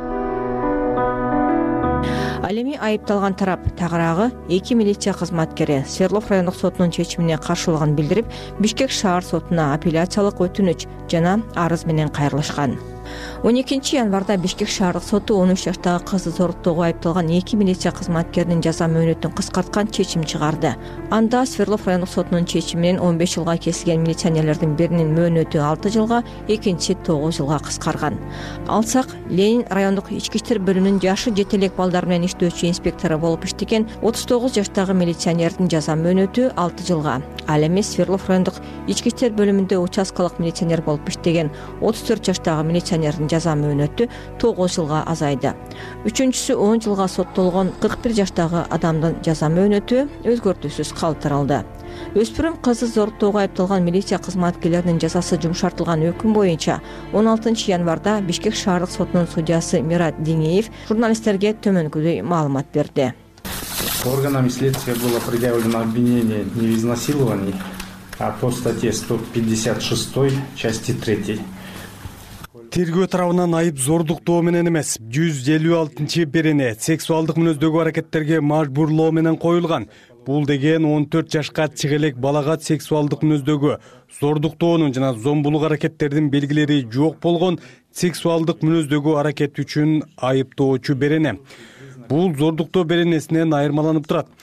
Ал эми айыпталган тарап тагыраагы эки милиция кызматкери Свердлов райондук сотунун чечимине каршылыгын билдирип, Бишкек шаар сотуна апелляциялык өтүнүч жана арыз менен кайрылышкан. он экинчи январда Бишкек шаардык соту он үч жаштагы кызды зордуктоого айыпталган эки милиция кызматкеринин жаза мөөнөтүн кыскарткан чечим чыгарды. Анда Свердлов райондук сотунун чечими менен он беш жылга кесилген милиционерлердин биринин мөөнөтү алты жылга, экинчиси тогуз жылга кыскарган. Алсак, Ленин райондук ички иштер бөлүмүнүн жашы жете элек балдар менен иштөөчү инспектору болуп иштеген отуз тогуз жаштагы милиционердин жаза мөөнөтү алты жылга. Ал эми Свердлов райондук ички иштер бөлүмүндө участкалык милиционер болуп иштеген отуз төрт жаштагы милиционердин жаза мөөнөтү тогуз жылга азайды. Үчүнчүсү он жылга соттолгон кырк бир жаштагы адамдын жаза мөөнөтү өзгөртүүсүз калтырылды. Өспүрүм кызды зордуктоого айыпталган милиция кызматкерлеринин жазасы жумшартылган өкүм боюнча он алтынчы январда Бишкек шаардык сотунун судьясы Мират Динеев журналисттерге төмөнкүдөй маалымат берди. Органами следствия было предъявлено обвинение не в изнасиловании, а по статье сто пятьдесят шесть части третьей. Тергөө тарабынан айып зордуктоо менен эмес, жүз элүү алтынчы берене сексуалдык мүнөздөгү аракеттерге мажбурлоо менен коюлган. Бул деген он төрт жашка чыга элек балага сексуалдык мүнөздөгү зордуктоонун жана зомбулук аракеттердин белгилери жок болгон сексуалдык мүнөздөгү аракет үчүн айыптоочу берене. Бул зордуктоо беренесинен айырмаланып турат.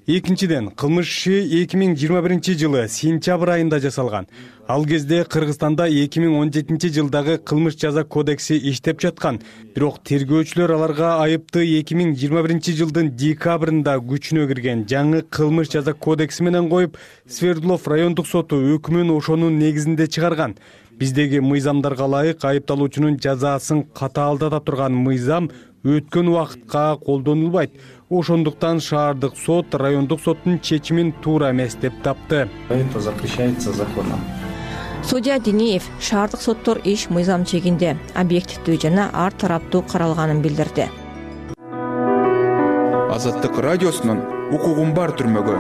экинчиден кылмыш иши эки миң жыйырма биринчи жылы сентябрь айында жасалган. Ал кезде Кыргызстанда эки миң он жетинчи жылдагы кылмыш жаза кодекси иштеп жаткан. Бирок тергөөчүлөр аларга айыпты эки миң жыйырма биринчи жылдын декабрында күчүнө кирген жаңы кылмыш жаза кодекси менен коюп, Свердлов райондук соту өкүмүн ошонун негизинде чыгарган. Биздеги мыйзамдарга ылайык айыпталуучунун жазасын катаалдата турган мыйзам өткөн убакытка колдонулбайт. Ошондуктан шаардык сот райондук соттун чечимин туура эмес деп тапты. Это запрещается законом. Судья Динеев шаардык соттор иш мыйзам чегинде объективдүү жана ар тараптуу каралганын билдирди. Азаттык радиосунун укугум бар түрмөгө.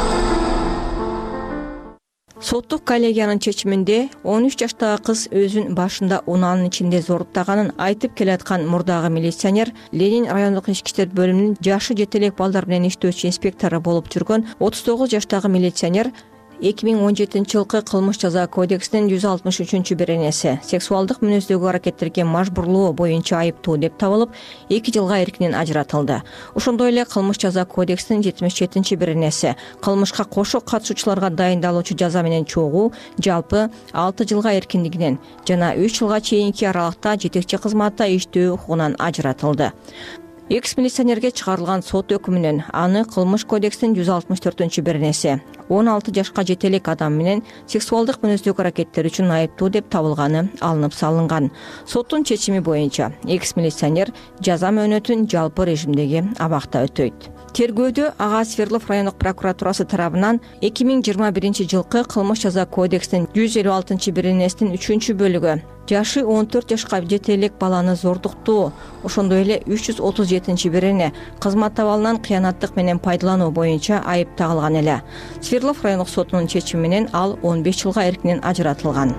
Соттук коллегиянын чечиминде он үч жаштагы кыз өзүн башында унаанын ичинде зоруттаганын айтып келаткан мурдагы милиционер Ленин райондук ички иштер бөлүмүнүн жашы жете элек балдар менен иштөөчү инспектору болуп жүргөн отуз тогуз жаштагы милиционер эки миң он жетинчи жылкы кылмыш жаза кодексинин жүз алтымыш үчүнчү беренеси сексуалдык мүнөздөгү аракеттерге мажбурлоо боюнча айыптуу деп табылып, эки жылга эркинен ажыратылды. Ошондой эле кылмыш жаза кодексинин жетимиш жетинчи беренеси кылмышка кошо катышуучуларга дайындалуучу жаза менен чогуу жалпы алты жылга эркиндигинен жана үч жылга чейинки аралыкта жетекчи кызматта иштөө укугунан ажыратылды. Экс-милиционерге чыгарылган сот өкүмүнөн аны кылмыш кодексинин жүз алтымыш төртүнчү беренеси он алты жашка жете элек адам менен сексуалдык мүнөздөгү аракеттер үчүн айыптуу деп табылганы алынып салынган. Соттун чечими боюнча экс-милиционер жаза мөөнөтүн жалпы режимдеги абакта өтөйт. Тергөөдө ага Свердлов райондук прокуратурасы тарабынан эки миң жыйырма биринчи жылкы кылмыш жаза кодексинин жүз элүү алтынчы беренесинин үчүнчү бөлүгү жашы он төрт жашка жете элек баланы зордуктоо, ошондой эле үч жүз отуз жетинчи берене кызмат абалынан кыянаттык менен пайдалануу боюнча айып тагылган эле. Свердлов райондук сотунун чечими менен ал он беш жылга эркинен ажыратылган.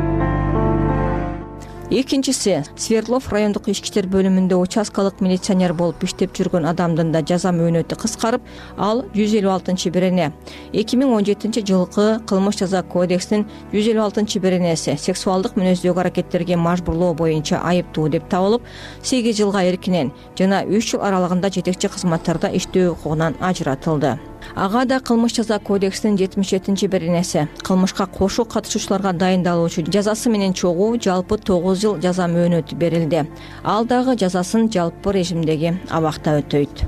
Экинчиси, Свердлов райондук ички иштер бөлүмүндө участкалык милиционер болуп иштеп жүргөн адамдын да жаза мөөнөтү кыскарып, ал жүз элүү алтынчы берене. эки миң он жетинчи жылкы кылмыш жаза кодексинин жүз элүү алтынчы беренеси сексуалдык мүнөздөгү аракеттерге мажбурлоо боюнча айыптуу деп табылып, сегиз жылга эркинен жана үч жыл аралыгында жетекчи кызматтарда иштөө укугунан ажыратылды. Ага да кылмыш жаза кодексинин жетимиш жетинчи беренеси кылмышка кошо катышуучуларга дайындалуучу жазасы менен чогуу жалпы тогуз жыл жаза мөөнөтү берилди. Ал дагы жазасын жалпы режимдеги абакта өтөйт.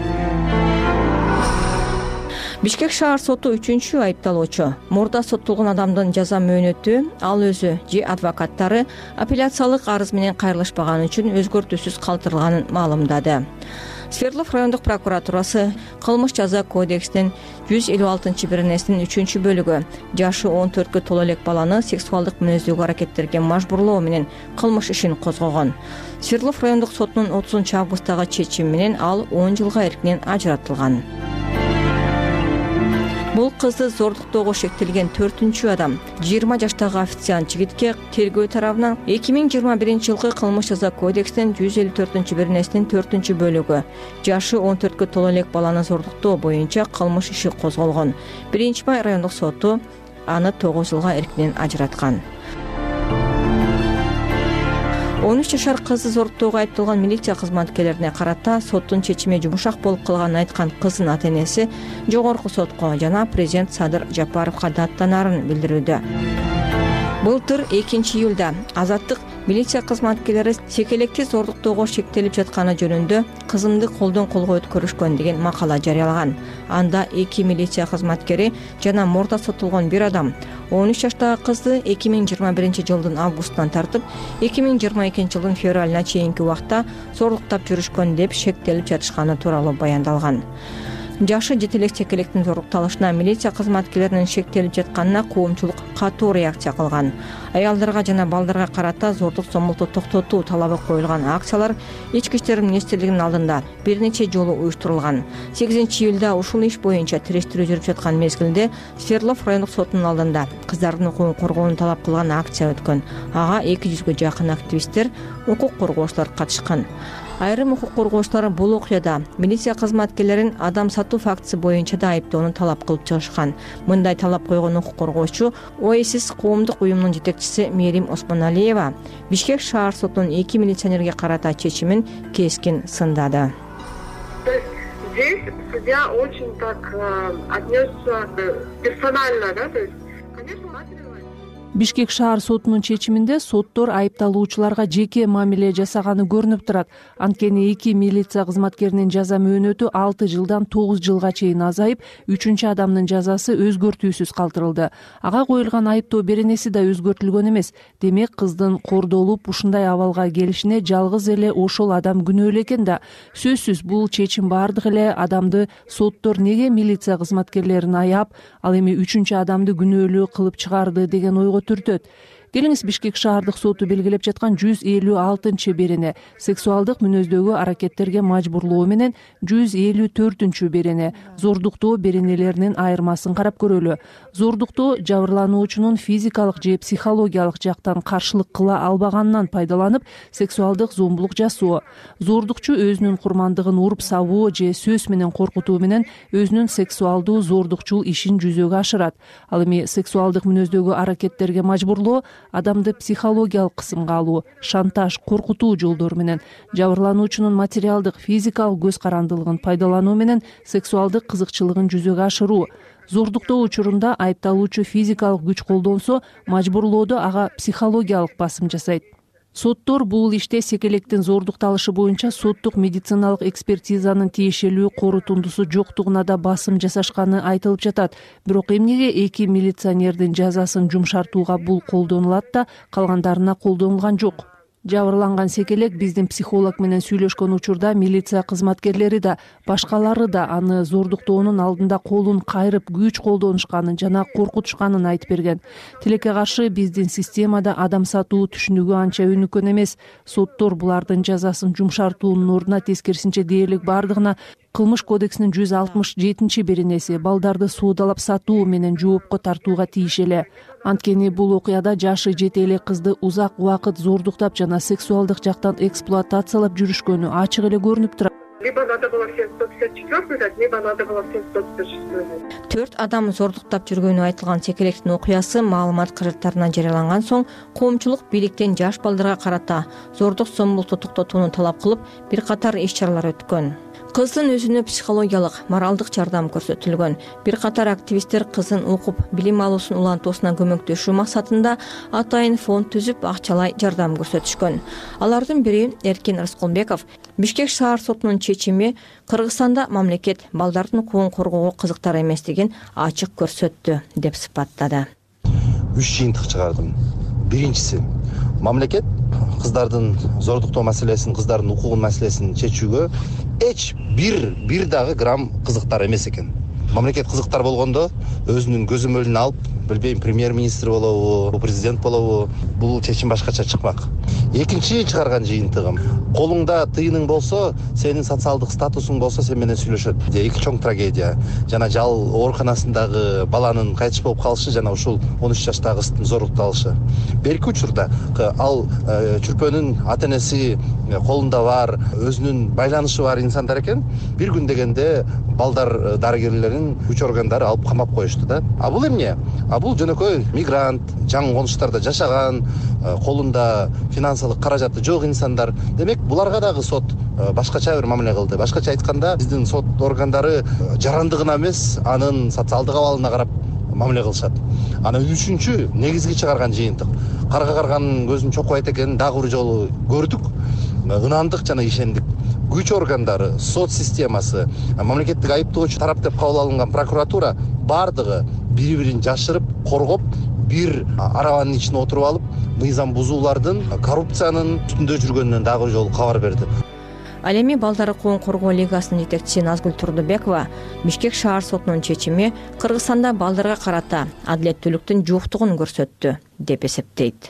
Бишкек шаар соту үчүнчү айыпталуучу мурда соттолгон адамдын жаза мөөнөтү ал өзү же адвокаттары апелляциялык арыз менен кайрылышпаганы үчүн өзгөртүүсүз калтырылганын маалымдады. Свердлов райондук прокуратурасы кылмыш жаза кодексинин жүз элүү алтынчы беренесинин үчүнчү бөлүгү жашы он төрткө толо элек баланы сексуалдык мүнөздөгү аракеттерге мажбурлоо менен кылмыш ишин козгогон. Свердлов райондук сотунун отузунчу августтагы чечими менен ал он жылга эркинен ажыратылган. Бул кызды зордуктоого шектелген төртүнчү адам жыйырма жаштагы официант жигитке тергөө тарабынан эки миң жыйырма биринчи жылкы кылмыш жаза кодексинин жүз элүү төртүнчү беренесинин төртүнчү бөлүгү жашы он төрткө толо элек баланы зордуктоо боюнча кылмыш иши козголгон. Биринчи май райондук соту аны тогуз жылга эркинен ажыраткан. он үч жашар кызды зордуктоого айыпталган милиция кызматкерлерине карата соттун чечими жумшак болуп калганын айткан кыздын ата-энеси жогорку сотко жана президент Садыр Жапаровго даттанаарын билдирүүдө. Былтыр экинчи июлда Азаттык милиция кызматкерлери секелекти зордуктоого шектелип жатканы жөнүндө кызымды колдон колго өткөрүшкөн деген макала жарыялаган. Анда эки милиция кызматкери жана мурда соттолгон бир адам он үч жаштагы кызды эки миң жыйырма биринчи жылдын августунан тартып эки миң жыйырма экинчи жылдын февралына чейинки убакта зорлуктап жүрүшкөн деп шектелип жатышканы тууралуу баяндалган. Жашы жете элек секелектин зорукталышына милиция кызматкерлеринин шектелип жатканына коомчулук катуу реакция кылган. Аялдарга жана балдарга карата зордук зомбулукту токтотуу талабы коюлган акциялар ички иштер министрлигинин алдында бир нече жолу уюштурулган. сегизинчи июлда ушул иш боюнча териштирүү жүрүп жаткан мезгилде Свердлов райондук сотунун алдында кыздардын укугун коргоону талап кылган акция өткөн. Ага эки жүзгө жакын активисттер, укук коргоочулар катышкан. Айрым укук коргоочулар бул окуяда милиция кызматкерлерин адам сатуу фактысы боюнча да айыптоону талап кылып чыгышкан. Мындай талап койгон укук коргоочу Оэсис коомдук уюмунун жетекчиси Мерим Осмоналиева Бишкек шаар сотунун эки милиционерге карата чечимин кескин сындады. Biz здесь судья очень так отнесся персонально, да, то есть, конечно, матери. Бишкек шаар сотунун чечиминде соттор айыпталуучуларга жеке мамиле жасаганы көрүнүп турат. Анткени эки милиция кызматкеринин жаза мөөнөтү алты жылдан тогуз жылга чейин азайып, үчүнчү адамдын жазасы өзгөртүүсүз калтырылды. Ага коюлган айыптоо беренеси да өзгөртүлгөн эмес. Демек, кыздын кордолуп ушундай абалга келишине жалгыз эле ошол адам күнөөлүү экен да. Сөзсүз бул чечим бардык эле адамды соттор неге милиция кызматкерлерин аяп, ал эми үчүнчү адамды күнөөлүү кылып чыгарды деген ойго түртөт. Келиңиз Бишкек шаардык соту белгилеп жаткан жүз элүү алтынчы берене сексуалдык мүнөздөгү аракеттерге мажбурлоо менен жүз элүү төртүнчү берене зордуктоо беренелеринин айырмасын карап көрөлү. Зордуктоо жабырлануучунун физикалык же психологиялык жактан каршылык кыла албаганынан пайдаланып сексуалдык зомбулук жасоо. Зордукчу өзүнүн курмандыгын уруп сабоо же сөз менен коркутуу менен өзүнүн сексуалдуу зордукчул ишин жүзөгө ашырат. Ал эми сексуалдык мүнөздөгү аракеттерге мажбурлоо адамды психологиялык кысымга алуу, шантаж, коркутуу жолдору менен жабырлануучунун материалдык, физикалык көз карандылыгын пайдалануу менен сексуалдык кызыкчылыгын жүзөгө ашыруу. Зордуктоо учурунда айыпталуучу физикалык күч колдонсо, мажбурлоодо ага психологиялык басым жасайт. Соттор бул иште секелектин зордукталышы боюнча соттук медициналык экспертизанын тиешелүү корутундусу жоктугуна да басым жасашканы айтылып жатат. Бирок эмнеге эки милиционердин жазасын жумшартууга бул колдонулат да калгандарына колдонулган жок? Жабырланган секелек биздин психолог менен сүйлөшкөн учурда милиция кызматкерлери да, башкалары да аны зордуктоонун алдында колун кайрып күч колдонушканын жана коркутушканын айтып берген. Тилекке каршы биздин системада адам сатуу түшүнүгү анча өнүккөн эмес. Соттор булардын жазасын жумшартуунун ордуна тескерисинче дээрлик бардыгына Кылмыш кодексинин жүз алтымыш жетинчи беренеси балдарды соодалап сатуу менен жоопко тартууга тийиш эле. Анткени бул окуяда жашы жете эле кызды узак убакыт зордуктап жана сексуалдык жактан эксплуатациялап жүрүшкөнү ачык эле көрүнүп турат. Либо надо было всем сто пятьдесят четвёртый дать, либо надо было всем сто пятьдесят шестой дать. Төрт адам зордуктап жүргөнү айтылган секелектин окуясы маалымат каражаттарынан жарыяланган соң коомчулук бийликтен жаш балдарга карата зордук зомбулукту токтотууну талап кылып, бир катар иш чаралар өткөн. Кыздын өзүнө психологиялык, моралдык жардам көрсөтүлгөн. Бир катар активисттер кыздын окуп, билим алуусун улантуусуна көмөктөшүү максатында атайын фонд түзүп, акчалай жардам көрсөтүшкөн. Алардын бири Эркин Рыскулбеков Бишкек шаар сотунун чечими Кыргызстанда мамлекет балдардын укугун коргоого кызыктар эместигин ачык көрсөттү деп сыпаттады. Үч жыйынтык чыгардым. Биринчиси, мамлекет кыздардын зордуктоо маселесин, кыздардын укугун маселесин чечүүгө эч бир бир дагы грамм кызыктар эмес экен. Мамлекет кызыктар болгондо өзүнүн көзөмөлүн алып, билбейм, премьер-министр болобу, президент болобу, бул чечим башкача чыкмак. Экинчи чыгарган жыйынтыгым, колуңда тыйының болсо, сенин социалдык статусуң болсо, сен менен сүйлөшөт. Эки чоң трагедия. Жана жал ооруканасындагы баланын кайтыш болуп калышы жана ушул он үч жаштагы кыздын зордукталышы. Берки учурда ал чүрпөнүн ата-энеси колунда бар, өзүнүн байланышы бар инсандар экен. Бир күн дегенде балдар дарыгерлерин күч органдары алып камап коюшту да. А бул эмне? А бул жөнөкөй мигрант, жаңы конуштарда жашаган, колунда финансылык каражаты жок инсандар. Демек, буларга дагы сот башкача бир мамиле кылды. Башкача айтканда, биздин сот органдары жарандыгына эмес, анын социалдык абалына карап мамиле кылышат. Анан үчүнчү негизги чыгарган жыйынтык. Карга карганын көзүн чокпойт экенин дагы бир жолу көрдүк. Ынандык жана ишендик. Күч органдары, сот системасы, мамлекеттик айыптоочу тарап деп кабыл алынган прокуратура бардыгы бири-бирин жашырып, коргоп, бир арабанын ичине отуруп алып, мыйзам бузуулардын, коррупциянын үстүндө жүргөнүнөн дагы жолу кабар берди. Ал эми Балдар укугун коргоо лигасынын жетекчиси Назгүл Турдубекова Бишкек шаар сотунун чечими Кыргызстанда балдарга карата адилеттүүлүктүн жоктугун көрсөттү деп эсептейт.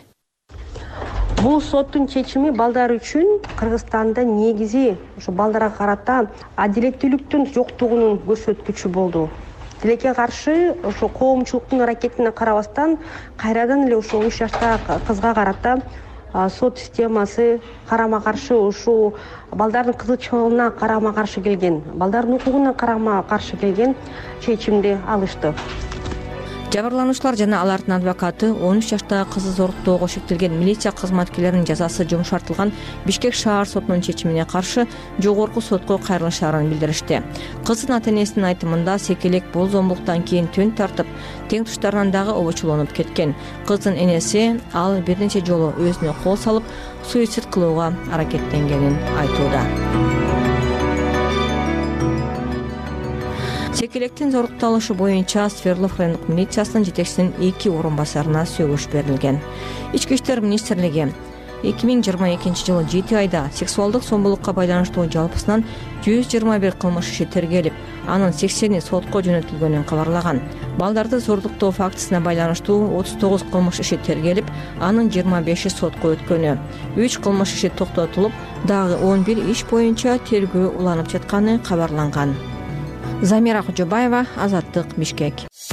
Бул соттун чечими балдар үчүн Кыргызстанда негизи ошо балдарга карата адилеттүүлүктүн жоктугунун көрсөткүчү болду. Тилекке каршы ошо коомчулуктун аракетине карабастан кайрадан эле ошо он үч жаштагы кызга карата сот системасы карама каршы ушул балдардын кызыкчылыгына карама каршы келген, балдардын укугуна карама каршы келген чечимди алышты. Жабырлануучулар жана алардын адвокаты он үч жаштагы кызы зоруктоого шектелген милиция кызматкерлеринин жазасы жумшартылган Бишкек шаар сотунун чечимине каршы жогорку сотко кайрылышаарын билдиришти. Кыздын ата-энесинин айтымында секелек болзомдуктан кийин төн тартып, тең туштарынан дагы обочулонуп кеткен. Кыздын энеси ал бир нече жолу өзүнө кол салып, суицид кылууга аракеттенгенин айтууда. Секелектин зорукталышы боюнча Свердлов райондук милициясынын жетекчисинин эки орун басарына сөгүш берилген. Ички иштер министрлиги эки миң жыйырма экинчи жылы жети айда сексуалдык зомбулукка байланыштуу жалпысынан жүз жыйырма бир кылмыш иши тергелип, анын сексени сотко жөнөтүлгөнүн кабарлаган. Балдарды зордуктоо фактысына байланыштуу отуз тогуз кылмыш иши тергелип, анын жыйырма беши сотко өткөнү. үч кылмыш иши токтотулуп, дагы он бир иш боюнча тергөө уланып жатканы кабарланган. Замира Кожобаева, Азаттык, Бишкек.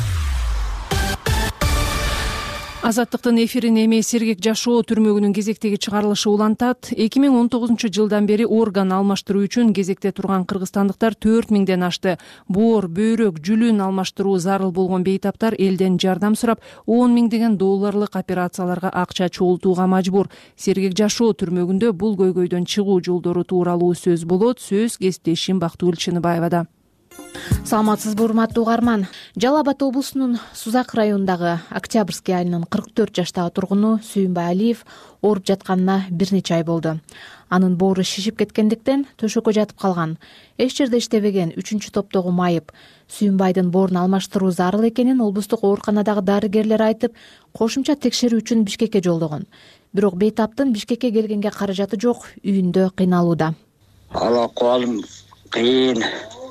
Азаттыктын эфирине эми сергек жашоо түрмөгүнүн кезектеги чыгарылышы улантат. эки миң он тогузунчу жылдан бери орган алмаштыруу үчүн кезекте турган кыргызстандыктар төрт миңден ашты. Боор, бөйрөк, жүлүн алмаштыруу зарыл болгон бейтаптар элден жардам сурап, он миңдеген долларлык операцияларга акча чогултууга мажбур. Сергек жашоо түрмөгүндө бул көйгөйдөн чыгуу жолдору тууралуу сөз болот. Сөз кесиптешим Бактыгүл Чыныбаевада. Саламатсызбы, урматтуу угарман. Жалал Абад облусунун Сузак районундагы Октябрьский айылынын кырк төрт жаштагы тургуну Сүйүнбай Алиев ооруп жатканына бир нече ай болду. Анын боору шишип кеткендиктен төшөккө жатып калган. Эч жерде иштебеген үчүнчү топтогу майып Сүйүнбайдын боорун алмаштыруу зарыл экенин облустук ооруканадагы дарыгерлер айтып, кошумча текшерүү үчүн Бишкекке жолдогон. Бирок бейтаптын Бишкекке келгенге каражаты жок, үйүндө кыйналууда. Ала калым кыйын.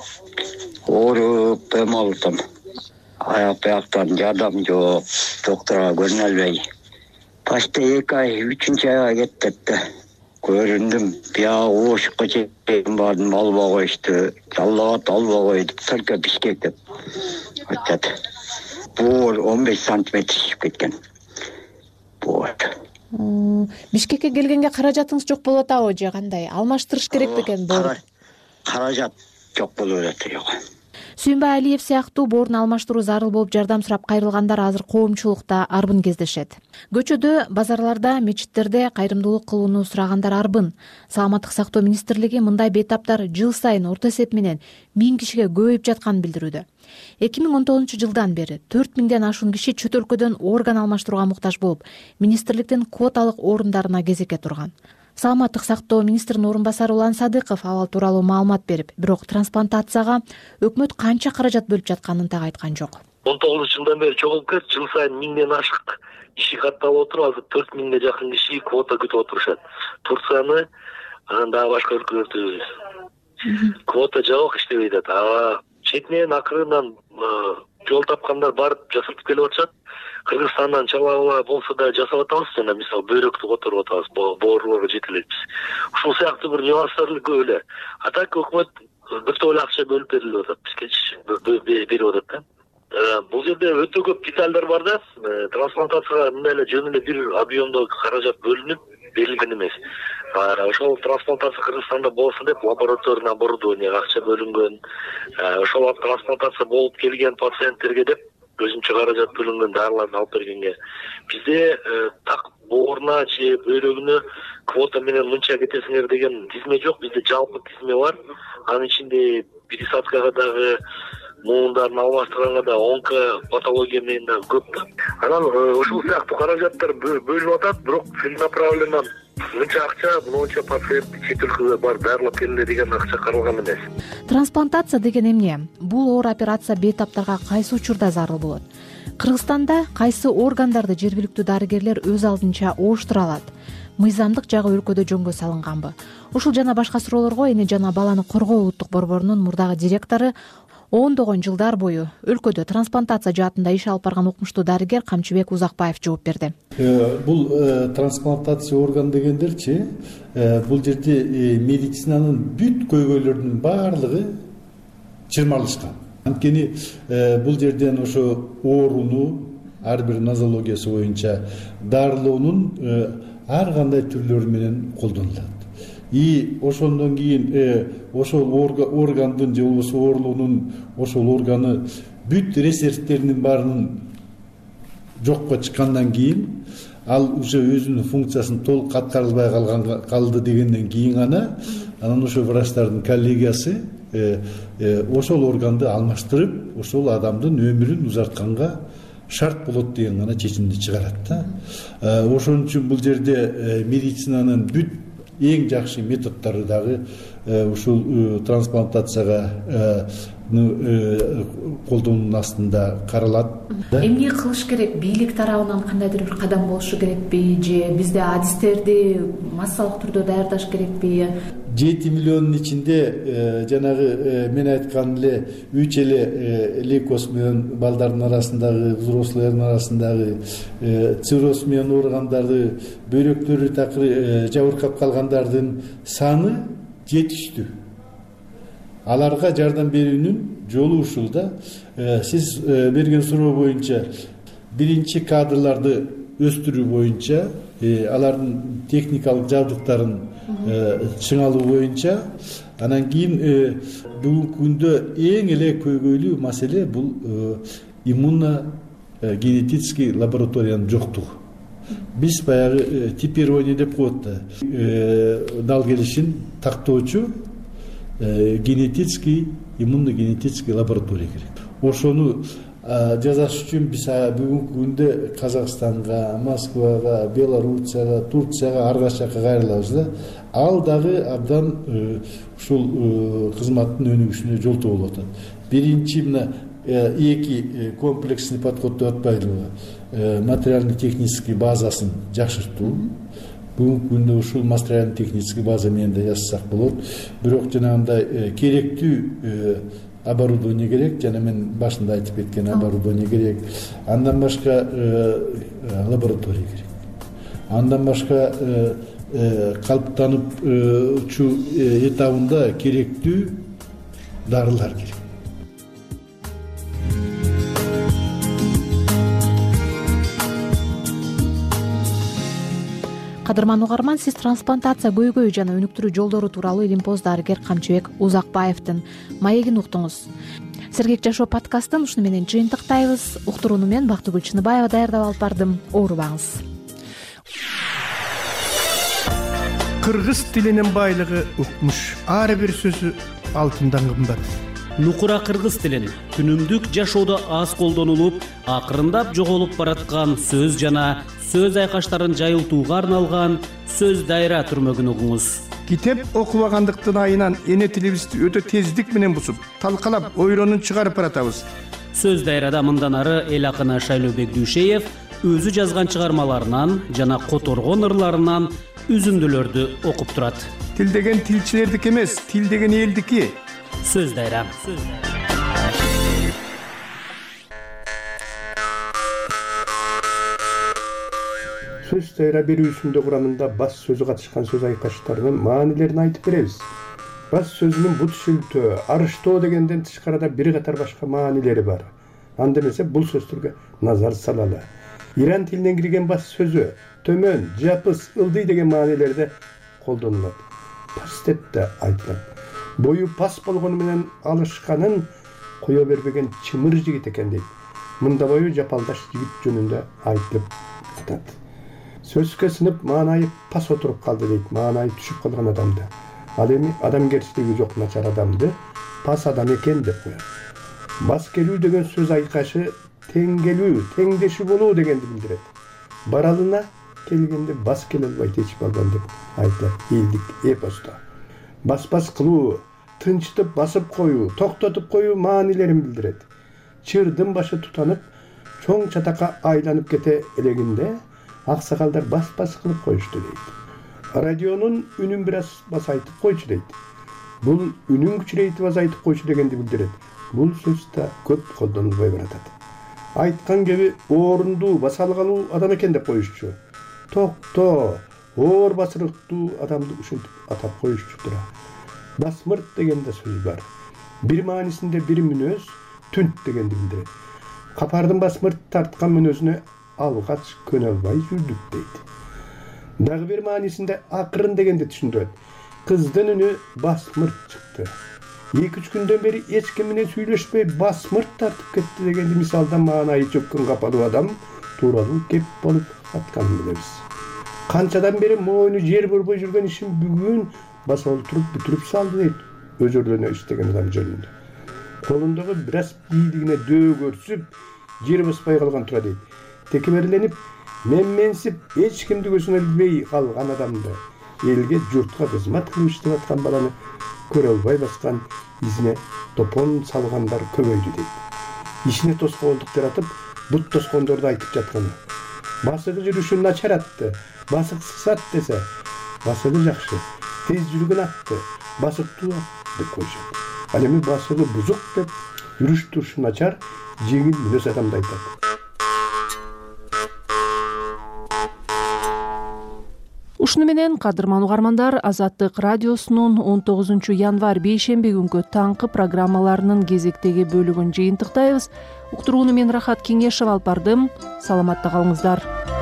Ооруп эме болдум. Аяк бияктан жардам жок, доктурга көрүнө албай. Почти эки ай, үчүнчү айга кеттет да. Көрүндүм, биягы ошукка чейин бардым, албай коюшту. Жаллабат албай койду, только Бишкек деп айтат. Боор он беш сантиметр шишип кеткен. Боор. Бишкекке келгенге каражатыңыз жок болуп атабы же кандай? Алмаштырыш керек бекен боору? Каражат жок болуп атат, жок. Сүйүнбай Алиев сыяктуу боорун алмаштыруу зарыл болуп жардам сурап кайрылгандар азыр коомчулукта арбын кездешет. Көчөдө, базарларда, мечиттерде кайрымдуулук кылууну сурагандар арбын. Саламаттык сактоо министрлиги мындай бейтаптар жыл сайын орто эсеп менен миң кишиге көбөйүп жатканын билдирүүдө. эки миң он тогузунчу жылдан бери төрт миңден ашуун киши чөт өлкөдөн орган алмаштырууга муктаж болуп, министрликтин квоталык орундарына кезекке турган. Саламаттык сактоо министринин орун басары Улан Садыков абал тууралуу маалымат берип, бирок трансплантацияга өкмөт канча каражат бөлүп жатканын так айткан жок. он тогузунчу жылдан бери чогулуп кетти, жыл сайын миңден ашык иши катталып отуруп, азыр төрт миңге жакын киши квота күтүп отурушат. Турцияны, анан дагы башка өлкөлөрдү квота жок иштебей атат. А четинен акырынан жол тапкандар барып жасатып келип атышат. Кыргызстандан чалабала болсо да жасап атабыз, жана мисалы бөйрөктү которуп атабыз, боорлорго жете элекпиз. Ушул сыяктуу бир нюанстар көп эле. А так өкмөт бир топ эле акча бөлүп берилип атат, бизге берип атат да. Бул жерде өтө көп детальдар бар да. Трансплантацияга мындай эле жөн эле бир объемдо каражат бөлүнүп берилген эмес. Ошол трансплантация Кыргызстанда болсун деп лабораторный оборудованияга акча бөлүнгөн. Ошол трансплантация болуп келген пациенттерге деп өзүнчө каражат бөлүнгөн дарыларды алып бергенге. Бизде так бооруна же бөйрөгүнө квота менен мынча кетесиңер деген тизме жок, бизде жалпы тизме бар. Анын ичинде пересадкага дагы, муундарын алмаштырганга да, онко патология менен да көп да. Анан ушул сыяктуу каражаттар бөлүнүп атат, бирок целенаправленно мынча акча, мынча пациент чет өлкөгө барып дарылап келгиле деген акча каралган эмес. Трансплантация деген эмне? Бул оор операция бейтаптарга кайсы учурда зарыл болот? Кыргызстанда кайсы органдарды жергиликтүү дарыгерлер өз алдынча ооштура алат? Мыйзамдык жагы өлкөдө жөнгө салынганбы? Ушул жана башка суроолорго эне жана баланы коргоо улуттук борборунун мурдагы директору, ондогон жылдар бою өлкөдө трансплантация жаатында иш алып барган укмуштуу дарыгер Камчыбек Узакбаев жооп берди. Бул трансплантация орган дегендерчи, бул жерде медицинанын бүт көйгөйлөрүнүн баардыгы чырмалышкан. Анткени бул жерден ошо ооруну ар бир нозологиясы боюнча дарылоонун ар кандай түрлөрү менен колдонулат. И ошондон кийин ошол органдын же болбосо оорулуунун ошол органы бүт резервтеринин баарынын жокко чыккандан кийин ал уже өзүнүн функциясын толук аткарылбай калган калды дегенден кийин гана анан ошо врачтардын коллегиясы ошол органды алмаштырып ошол адамдын өмүрүн узартканга шарт болот деген гана чечимди чыгарат да. Ошон үчүн бул жерде медицинанын бүт эң жакшы методдору дагы ушул трансплантацияга колдонуунун астында каралат. Эмне кылыш керек? Бийлик тарабынан кандайдыр бир кадам болушу керекпи же бизде адистерди массалык түрдө даярдаш керекпи? жети миллиондун ичинде жанагы мен айткан эле үч эле лейкоз менен балдардын арасындагы, взрослыйлардын арасындагы цирроз менен ооругандарды, бөйрөктөрү такыр жабыркап калгандардын саны жетиштүү. Аларга жардам берүүнүн жолу ушул да. Сиз берген суроо боюнча биринчи кадрларды өстүрүү боюнча, алардын техникалык жабдыктарын чыңалуу боюнча, анан кийин бүгүнкү күндө эң эле көйгөйлүү маселе бул иммуно генетический лабораториянын жоктугу. Биз баягы типирование деп коет да, дал келишин тактоочу генетический, иммуногенетический лаборатория керек. Ошону жасаш үчүн биз бүгүнкү күндө Казакстанга, Москвага, Белоруссияга, Турцияга, ар качакка кайрылабыз да. Ал дагы абдан ушул кызматтын өнүгүшүнө жол болуп атат. Биринчи мына эки комплексный подход деп атпайлыбы, материально технический базасын жакшыртуу. Бүгүнкү күндө ушул материально технический база менен да жасасак болот. Бирок жанагындай керектүү оборудование керек, жана мен башында айтып кеткен оборудование керек. Андан башка лаборатория керек. Андан башка калыптануучу этабында керектүү дарылар керек. Кадырман угарман, сиз трансплантация көйгөйү жана өнүктүрүү жолдору тууралуу Илимпоз дарыгер Камчыбек Узакбаевдин маегин уктуңуз. Сергек жашоо подкастын ушуну менен жыйынтыктайбыз. Уктурууну мен Бактыгүл Чыныбаева даярдап алып бардым. Оорубаңыз. Кыргыз тилинин байлыгы укмуш. Ар бир сөзү алтындан кымбат. Нукура кыргыз тилин күнүмдүк жашоодо аз колдонулуп, акырындап жоголуп бараткан сөз жана сөз айкаштарын жайылтууга арналган сөз дайра түрмөгүн угуңуз. Китеп окубагандыктын айынан эне тилибизди өтө тездик менен бусуп, талкалап, ойронун чыгарып баратабыз. Сөз дайрада мындан ары эл акыны Шайлообек Дүйшеев өзү жазган чыгармаларынан жана которгон ырларынан үзүндүлөрдү окуп турат. Тил деген тилчилердики эмес, тил деген элдики. Сөз дайра. Сөз дайра берүүсүндө курамында бас сөзү катышкан сөз айкаштарынын маанилерин айтып беребиз. Бас сөзүнүн бут шүлтөө, арыштоо дегенден тышкарыда бир катар башка маанилери бар. Анда эмесе бул сөздөргө назар салалы. Иран тилинен кирген бас сөзү төмөн, жапыс, ылдый деген маанилерде колдонулат. Пас деп да айтылат. Бою пас болгону менен алышканын кое бербеген чымыр жигит экен дейт. Мында бою жапалдаш жигит жөнүндө айтылып атат. Сөзгө сынып маанайы пас отуруп калды дейт, маанайы түшүп калган адамды. Ал эми адамгерчилиги жок начар адамды пас адам экен деп коет. Бас келүү деген сөз айкашы тең келүү, теңдешүү болуу дегенди билдирет. Баралына келгенде бас келе албай чечип алган деп айтылат элдик эпосто. Бас-бас кылуу, тынчтып басып коюу, токтотуп коюу маанилерин билдирет. Чырдын башы тутанып, чоң чатакка айланып кете элегинде аксакалдар бас-бас кылып коюшту дейт. Радионун үнүн бир аз басайтып койчу дейт. Бул үнүн күчүрейтип азайтып койчу дегенди билдирет. Бул сөз да көп колдонулбай баратат. Айткан кеби орунду баса алгалуу адам экен деп коюшчу. Токто, оор басырыктуу адамды ушинтип атап коюшчу. Басмырт деген да сөз бар. Бир маанисинде бир мүнөз түнт дегенди билдирет. Капардын басмырт тарткан мүнөзүнө алгач көнө албай жүрдүк дейт. Дагы бир маанисинде акырын дегенди түшүндүрөт. Кыздын үнү басмырт чыкты. эки үч күндөн бери эч ким менен сүйлөшпөй басмырт тартып кетти дегенди мисалдан маанайы чөккөн капалуу адам тууралуу кеп болуп атканын билебиз. Канчадан бери моюну жер борбой жүргөн ишин бүгүн баса олтуруп бүтүрүп салды дейт өзүрлөнө иштеген адам жөнүндө. Колундагы бир аз бийлигине дөө көрсүп жер баспай калган тура дейт. Текеберленип менменсип эч кимди көзүнө илбей калган адамды, элге журтка кызмат кылып иштеп аткан баланы көрө албай баскан изине топон салгандар көбөйдү дейт. Ишине тоскоолдук жаратып, бут тоскондорду айтып жатканы. Басыгы жүрүшүн начар атты, басык сыксат десе, басыгы жакшы, тез жүргөн атты, басыктуу деп коюшат. Ал эми басыгы бузук деп жүрүш турушу начар, жеңил мүнөз адамды айтат. Ушуну менен кадырман угармандар, Азаттык радиосунун он тогузунчу январь бейшемби күнкү таңкы программаларынын кезектеги бөлүгүн жыйынтыктайбыз. Уктурууну мен Рахат Кеңешева алып бардым. Саламатта калыңыздар.